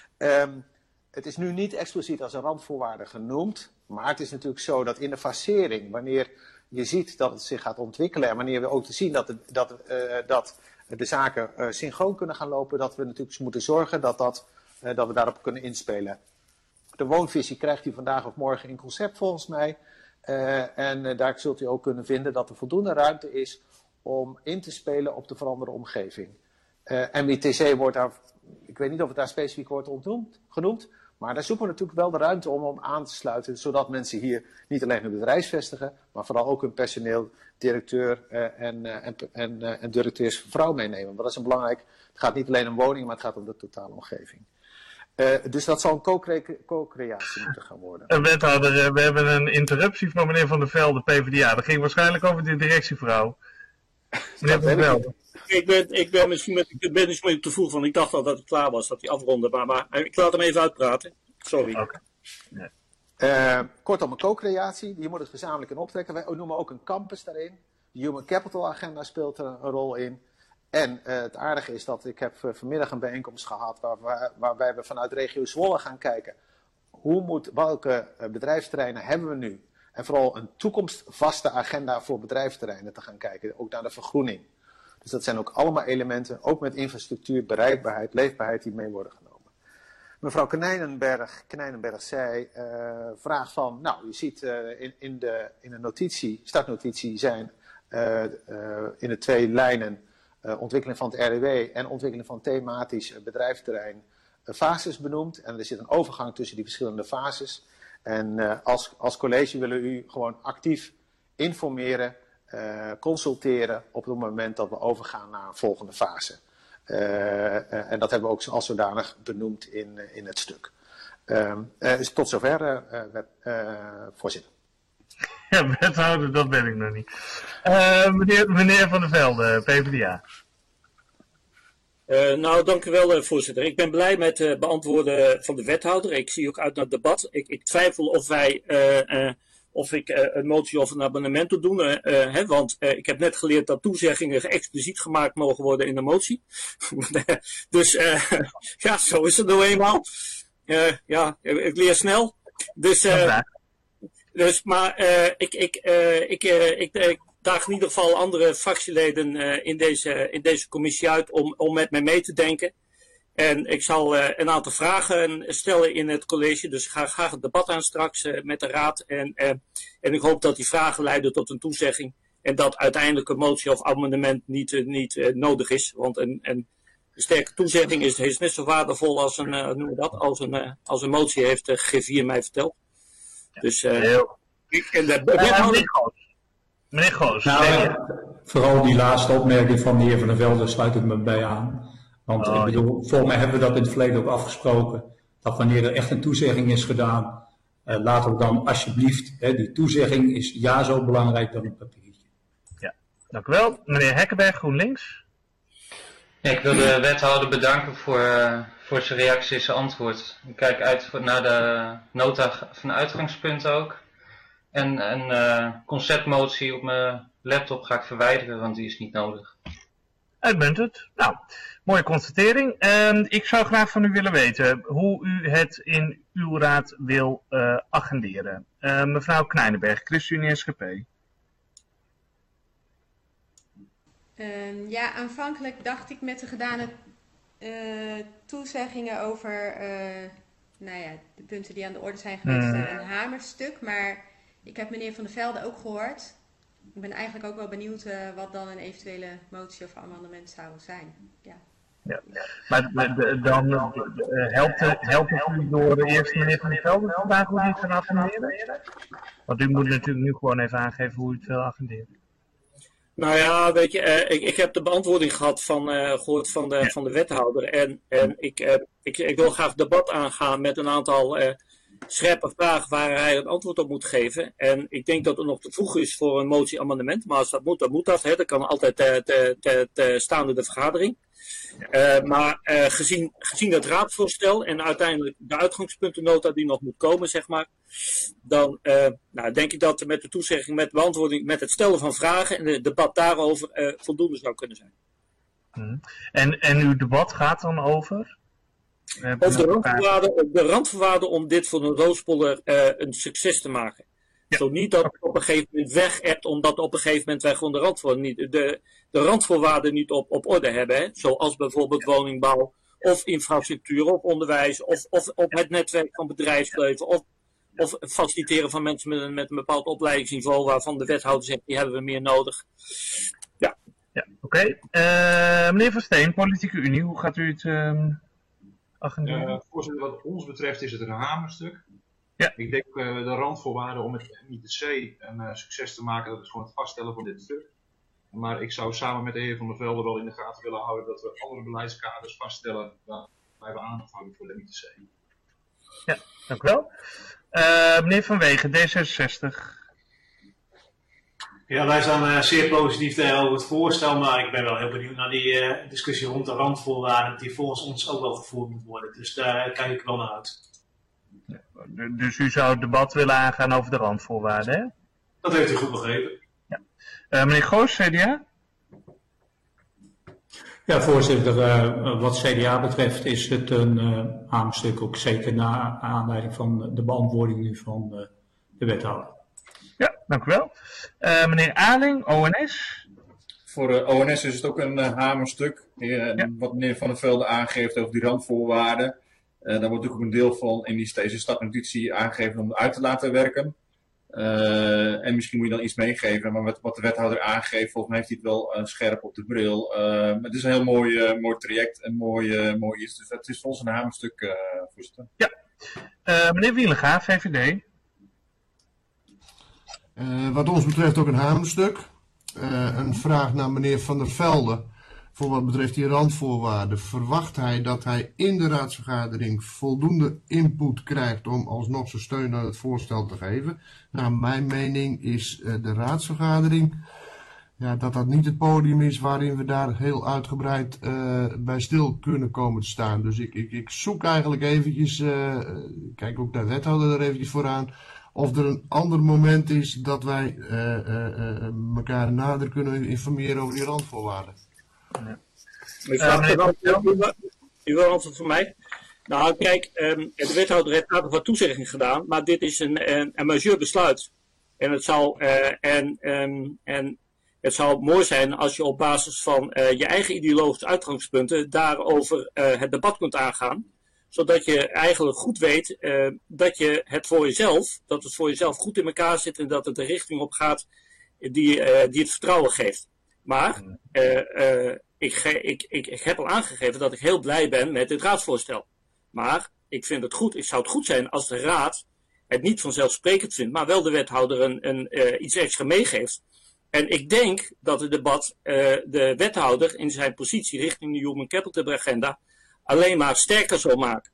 Um, het is nu niet expliciet als een randvoorwaarde genoemd, maar het is natuurlijk zo dat in de fasering, wanneer je ziet dat het zich gaat ontwikkelen en wanneer we ook te zien dat, de, dat, uh, dat de zaken uh, synchroon kunnen gaan lopen, dat we natuurlijk moeten zorgen dat, dat, uh, dat we daarop kunnen inspelen. De woonvisie krijgt u vandaag of morgen in concept volgens mij. Uh, en uh, daar zult u ook kunnen vinden dat er voldoende ruimte is om in te spelen op de veranderde omgeving. Uh, M I T C wordt daar, ik weet niet of het daar specifiek wordt ontnoemd, genoemd, Maar daar zoeken we natuurlijk wel de ruimte om, om aan te sluiten, zodat mensen hier niet alleen hun bedrijf vestigen, maar vooral ook hun personeel, directeur uh, en, uh, en, en, uh, en directeursvrouw meenemen. Want dat is een belangrijk, het gaat niet alleen om woningen, maar het gaat om de totale omgeving. Uh, dus dat zal een co-cre- co-creatie moeten gaan worden. Uh, wethouder, we hebben een interruptie van meneer Van der Velde, P v d A. Dat ging waarschijnlijk over de directievrouw. Meneer Van der Velde. Ik ben, ik ben misschien met, ik ben dus mee te vroeg van. Ik dacht al dat het klaar was, dat hij afronde. Maar, maar ik laat hem even uitpraten. Sorry. Okay. Nee. Uh, kortom, een co-creatie. Je moet het gezamenlijk in optrekken. Wij noemen ook een campus daarin. De Human Capital Agenda speelt er een rol in. En uh, het aardige is dat ik heb uh, vanmiddag een bijeenkomst gehad waar, waar, waarbij we vanuit regio Zwolle gaan kijken. Hoe moet, welke uh, bedrijfsterreinen hebben we nu? En vooral een toekomstvaste agenda voor bedrijfsterreinen te gaan kijken. Ook naar de vergroening. Dus dat zijn ook allemaal elementen, ook met infrastructuur, bereikbaarheid, leefbaarheid, die mee worden genomen. Mevrouw Knijnenberg, Knijnenberg zei, uh, vraag van, nou, je ziet uh, in, in, de, in de notitie, startnotitie zijn uh, uh, in de twee lijnen uh, ontwikkeling van het R D W en ontwikkeling van thematisch uh, bedrijfsterrein uh, fases benoemd. En er zit een overgang tussen die verschillende fases. En uh, als, als college willen we u gewoon actief informeren, uh, consulteren op het moment dat we overgaan naar een volgende fase. Uh, uh, en dat hebben we ook als zodanig benoemd in, uh, in het stuk. Uh, uh, dus tot zover, uh, uh, uh, voorzitter. Ja, wethouder, dat ben ik nog niet. Uh, meneer, meneer Van der Velde, P v d A. Uh, nou, dank u wel, uh, voorzitter. Ik ben blij met het uh, beantwoorden van de wethouder. Ik zie ook uit naar het debat. Ik, ik twijfel of wij... Uh, uh, Of ik uh, een motie of een abonnement moet doen. Uh, uh, hè, want uh, ik heb net geleerd dat toezeggingen expliciet gemaakt mogen worden in de motie. Dus uh, ja, zo is het nou eenmaal. Uh, ja, ik leer snel. Dus, uh, dus maar uh, ik, ik, uh, ik, uh, ik, ik daag in ieder geval andere fractieleden uh, in, deze, in deze commissie uit om, om met mij mee te denken. En ik zal uh, een aantal vragen stellen in het college. Dus ik ga graag het debat aan straks uh, met de raad. En, uh, en ik hoop dat die vragen leiden tot een toezegging. En dat uiteindelijk een motie of amendement niet, uh, niet uh, nodig is. Want een, een sterke toezegging is, is net zo waardevol als een, uh, noem dat, als een, uh, als een motie, heeft uh, G vier mij verteld. Dus uh, heel. Ik, en de, uh, uh, meneer Goos. Meneer Goos. Nou, uh, vooral die laatste opmerking van de heer Van der Velde sluit ik me bij aan. Want oh, ik bedoel, volgens mij hebben we dat in het verleden ook afgesproken. Dat wanneer er echt een toezegging is gedaan, uh, laten we dan alsjeblieft, hè, die toezegging is ja zo belangrijk dan een papiertje. Ja, dank u wel. Meneer Hekkenberg, GroenLinks. Ja, ik wil de wethouder bedanken voor, uh, voor zijn reactie en zijn antwoord. Ik kijk uit naar de nota van uitgangspunt ook. En een uh, conceptmotie op mijn laptop ga ik verwijderen, want die is niet nodig. Uitmuntend. Nou, mooie constatering. Uh, ik zou graag van u willen weten hoe u het in uw raad wil uh, agenderen. Uh, mevrouw Knijnenberg, ChristenUnie S G P. Uh, ja, aanvankelijk dacht ik met de gedane uh, toezeggingen over uh, nou ja, de punten die aan de orde zijn geweest, hmm. uh, een hamerstuk. Maar ik heb meneer Van der Velde ook gehoord. Ik ben eigenlijk ook wel benieuwd uh, wat dan een eventuele motie of amendement zou zijn. Ja. Ja. Maar dan uh, helpt, het, helpt het u door eerst meneer Van der Velde te vragen hoe u het gaat agenderen? Want u moet natuurlijk nu gewoon even aangeven hoe u het wil agenderen. Nou ja, weet je, uh, ik, ik heb de beantwoording gehad van, uh, gehoord van de, ja. van de wethouder. En, en ik, uh, ik, ik wil graag debat aangaan met een aantal uh, scherpe vragen waar hij een antwoord op moet geven. En ik denk dat het nog te vroeg is voor een motie-amendement. Maar als dat moet, dan moet dat. Hè. Dat kan altijd te, te, te, te staande de vergadering. Uh, maar uh, gezien, gezien het raadsvoorstel en uiteindelijk de uitgangspuntennota die nog moet komen, zeg maar, dan uh, nou, denk ik dat met de toezegging, met beantwoording, met het stellen van vragen en het debat daarover uh, voldoende zou kunnen zijn. Hmm. En, en uw debat gaat dan over? Over de randvoorwaarden, de randvoorwaarden om dit voor een Roospoller uh, een succes te maken. Ja. Zo niet dat het op een gegeven moment weg hebt, omdat op een gegeven moment wij gewoon de randvoorwaarden niet, de, de randvoorwaarden niet op, op orde hebben. Hè? Zoals bijvoorbeeld woningbouw, of infrastructuur, of onderwijs, of, of op het netwerk van bedrijfsleven, of, of faciliteren van mensen met een, met een bepaald opleidingsniveau, waarvan de wethouder zegt, die hebben we meer nodig. Ja, ja oké. Okay. Uh, meneer Van Steen, Politieke Unie, hoe gaat u het... Uh... agenderen? Uh, voorzitter, wat ons betreft is het een hamerstuk. Ja. Ik denk uh, de randvoorwaarden om het M I T C een uh, succes te maken, dat is gewoon het vaststellen van dit stuk. Maar ik zou samen met de heer Van der Velde wel in de gaten willen houden dat we andere beleidskaders vaststellen waar we aandacht houden voor de M I T C. Ja, dank u wel. Uh, meneer Van Wegen, D zesenzestig. Ja, wij staan uh, zeer positief tegenover het voorstel, maar ik ben wel heel benieuwd naar die uh, discussie rond de randvoorwaarden, die volgens ons ook wel gevoerd moet worden. Dus daar kijk ik wel naar uit. Ja, dus u zou het debat willen aangaan over de randvoorwaarden, hè? Dat heeft u goed begrepen. Ja. Uh, meneer Goos, C D A? Ja, voorzitter, uh, wat C D A betreft is het een uh, hamerstuk, ook zeker naar aanleiding van de beantwoording nu van uh, de wethouder. Ja, dank u wel. Uh, meneer Aling, O N S. Voor uh, O N S is het ook een uh, hamerstuk. Uh, ja. Wat meneer Van der Velde aangeeft over die randvoorwaarden. Uh, daar wordt ook een deel van in die deze startnotitie aangegeven om uit te laten werken. Uh, en misschien moet je dan iets meegeven, maar wat, wat de wethouder aangeeft, volgens mij heeft hij het wel uh, scherp op de bril. Uh, maar het is een heel mooi, uh, mooi traject en mooi, uh, mooi iets. Dus het is volgens een hamerstuk, uh, voorzitter. Ja. Uh, meneer Wielenga, V V D. Uh, wat ons betreft ook een hamerstuk. Uh, een vraag naar meneer Van der Velde. Voor wat betreft die randvoorwaarden. Verwacht hij dat hij in de raadsvergadering voldoende input krijgt om alsnog zijn steun aan het voorstel te geven? Nou, mijn mening is uh, de raadsvergadering. Ja, dat dat niet het podium is waarin we daar heel uitgebreid uh, bij stil kunnen komen te staan. Dus ik, ik, ik zoek eigenlijk eventjes, uh, kijk ook naar de wethouder er eventjes vooraan, of er een ander moment is dat wij uh, uh, uh, elkaar nader kunnen informeren over die randvoorwaarden. Ja. Mevrouw, uh, u wil antwoord voor mij? Nou, kijk, um, de wethouder heeft een aantal toezeggingen gedaan, maar dit is een, een, een majeur besluit. En het zal, uh, en, um, en het zou mooi zijn als je op basis van uh, je eigen ideologische uitgangspunten daarover uh, het debat kunt aangaan. Zodat je eigenlijk goed weet uh, dat je het voor jezelf, dat het voor jezelf goed in elkaar zit en dat het de richting op gaat die, uh, die het vertrouwen geeft. Maar uh, uh, ik, ge ik, ik, ik heb al aangegeven dat ik heel blij ben met dit raadsvoorstel. Maar ik vind het goed, het zou het goed zijn als de raad het niet vanzelfsprekend vindt, maar wel de wethouder een, een, uh, iets extra meegeeft. En ik denk dat het debat uh, de wethouder in zijn positie richting de Human Capital Agenda alleen maar sterker zal maken.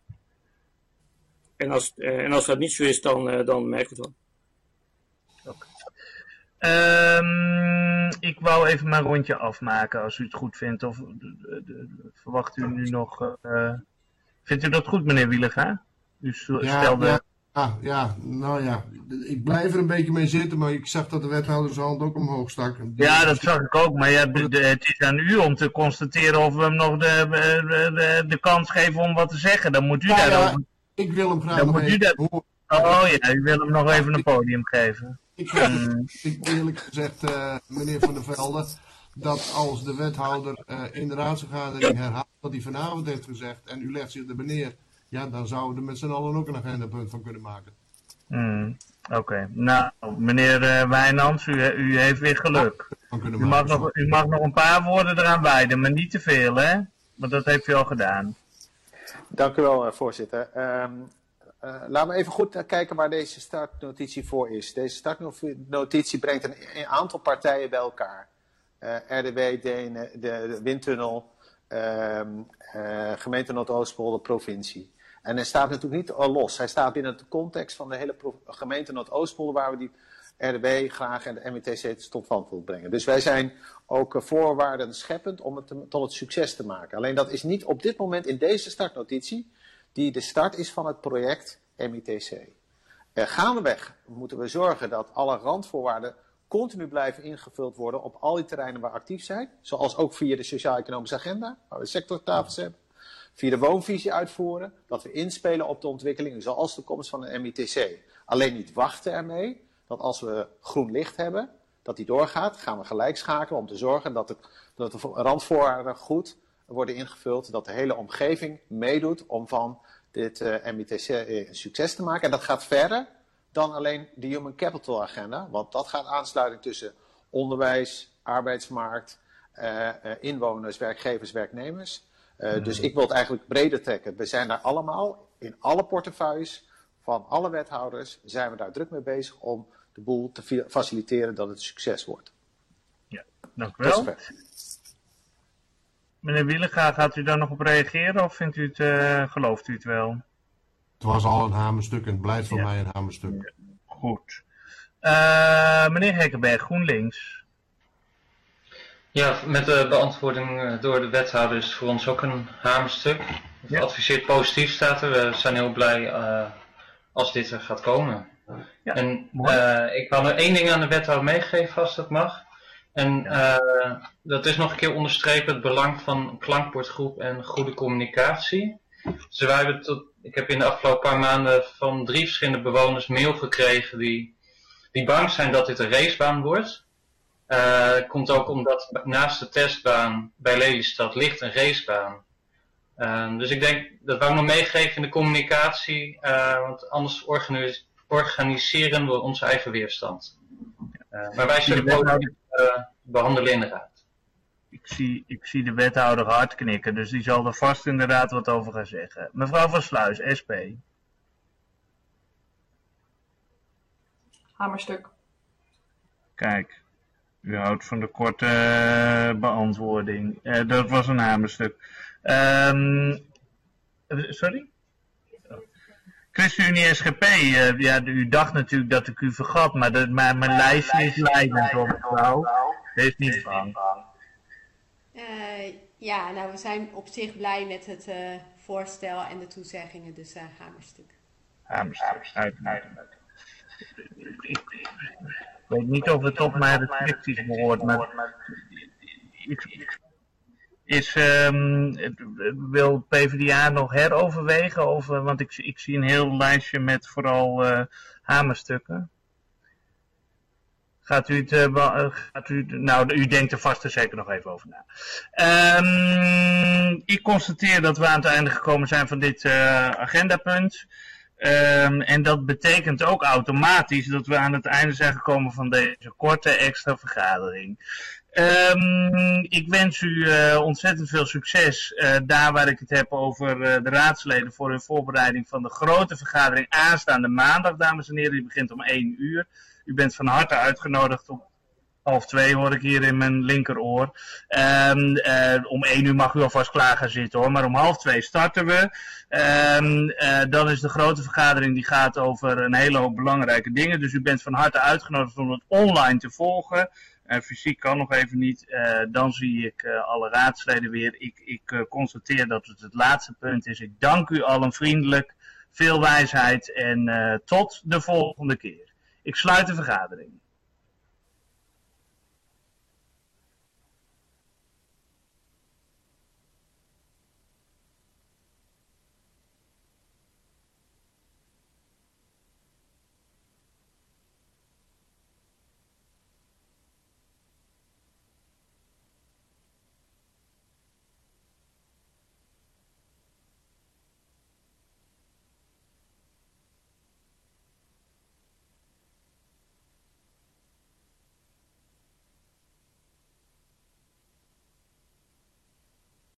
En als, uh, en als dat niet zo is, dan, uh, dan merk ik het wel. Okay. Um, ik wou even mijn rondje afmaken als u het goed vindt. Of uh, verwacht u nu nog... Uh, vindt u dat goed, meneer Wielenga? U stelde... Ja, ja, ja, ja, nou ja. Ik blijf er een beetje mee zitten, maar ik zag dat de wethouder zijn hand ook omhoog stak. Ja, dat zag ik ook. Maar ja, de, de, het is aan u om te constateren of we hem nog de, de, de, de kans geven om wat te zeggen. Dan moet u ja, daarover... Ja, ik wil hem graag dan nog moet u dat... horen. Oh ja, u wil hem nog even een podium geven. Ik heb ik eerlijk gezegd, uh, meneer Van der Velde, dat als de wethouder uh, in de raadsvergadering herhaalt wat hij vanavond heeft gezegd en u legt zich erbij neer, ja, dan zouden we er met z'n allen ook een agendapunt van kunnen maken. Hmm, Oké, okay. Nou, meneer uh, Wijnands, u, u heeft weer geluk. U mag, nog, u mag nog een paar woorden eraan wijden, maar niet te veel, hè? Want dat heeft u al gedaan. Dank u wel, uh, voorzitter. Um, Uh, laten we even goed kijken waar deze startnotitie voor is. Deze startnotitie brengt een, een aantal partijen bij elkaar. Uh, R D W, de, de, de Windtunnel, uh, uh, gemeente Noordoostpolder, provincie. En hij staat natuurlijk niet al los. Hij staat binnen de context van de hele gemeente Noordoostpolder, waar we die R D W graag en de M I T C tot stand willen brengen. Dus wij zijn ook uh, voorwaarden scheppend om het te, tot het succes te maken. Alleen dat is niet op dit moment in deze startnotitie die de start is van het project M I T C. Uh, gaandeweg moeten we zorgen dat alle randvoorwaarden continu blijven ingevuld worden op al die terreinen waar we actief zijn. Zoals ook via de Sociaal-Economische Agenda, waar we sectortafels hebben. Via de woonvisie uitvoeren, dat we inspelen op de ontwikkelingen zoals de komst van de M I T C. Alleen niet wachten ermee, dat als we groen licht hebben, dat die doorgaat, gaan we gelijk schakelen om te zorgen dat, het, dat de randvoorwaarden goed worden ingevuld. Dat de hele omgeving meedoet om van dit uh, M I T C een succes te maken. En dat gaat verder dan alleen de Human Capital Agenda. Want dat gaat aansluiting tussen onderwijs, arbeidsmarkt, uh, uh, inwoners, werkgevers, werknemers Uh, dus ik wil het eigenlijk breder trekken. We zijn daar allemaal, in alle portefeuilles van alle wethouders, zijn we daar druk mee bezig om de boel te faciliteren dat het succes wordt. Ja, dank u wel. Meneer Wielenga, gaat u daar nog op reageren of vindt u het, uh, gelooft u het wel? Het was al een hamerstuk en het blijft voor ja. mij een hamerstuk. Ja. Goed. Uh, meneer Hekkenberg, GroenLinks. Ja, met de beantwoording door de wethouder is het voor ons ook een hamerstuk. Geadviseerd ja. positief staat er. We zijn heel blij uh, als dit er gaat komen. Ja, en uh, ik kan er één ding aan de wethouder meegeven als dat mag. En ja. uh, dat is nog een keer onderstrepen het belang van klankbordgroep en goede communicatie. Dus wij hebben tot, ik heb in de afgelopen paar maanden van drie verschillende bewoners mail gekregen die, die bang zijn dat dit een racebaan wordt. Uh, komt ook omdat naast de testbaan bij Lelystad ligt een racebaan. Uh, dus ik denk dat wij nog meegeven in de communicatie, uh, want anders organis organiseren we onze eigen weerstand. Uh, maar wij zullen het uh, behandelen in de raad. Ik zie, ik zie de wethouder hard knikken, dus die zal er vast inderdaad wat over gaan zeggen. Mevrouw van Sluis, S P. Hamerstuk. Kijk. U houdt van de korte uh, beantwoording. Uh, dat was een hamerstuk. Um, sorry? ChristenUnie S G P. Uh, ja, u dacht natuurlijk dat ik u vergat, maar, de, maar mijn lijstje is leidend op mevrouw. Wees niet bang. Uh, ja, nou we zijn op zich blij met het uh, voorstel en de toezeggingen, dus uh, hamerstuk. Hamerstuk, uiteraard. Ik weet niet of het op mijn restricties behoort, maar ik, is, um, wil P v d A nog heroverwegen? Over, want ik, ik zie een heel lijstje met vooral uh, hamerstukken. Gaat u het, uh, gaat u, nou, u denkt er vast en zeker nog even over na. Um, ik constateer dat we aan het einde gekomen zijn van dit uh, agendapunt. Um, en dat betekent ook automatisch dat we aan het einde zijn gekomen van deze korte extra vergadering. Um, ik wens u uh, ontzettend veel succes uh, daar waar ik het heb over uh, de raadsleden voor hun voorbereiding van de grote vergadering aanstaande maandag, dames en heren. Die begint om één uur. U bent van harte uitgenodigd om half twee hoor ik hier in mijn linkeroor. Um, uh, om één uur mag u alvast klaar gaan zitten hoor, maar om half twee starten we. Um, uh, dan is de grote vergadering die gaat over een hele hoop belangrijke dingen. Dus u bent van harte uitgenodigd om het online te volgen. Uh, fysiek kan nog even niet. Uh, dan zie ik uh, alle raadsleden weer. Ik, ik uh, constateer dat het het laatste punt is. Ik dank u allen vriendelijk. Veel wijsheid en uh, tot de volgende keer. Ik sluit de vergadering.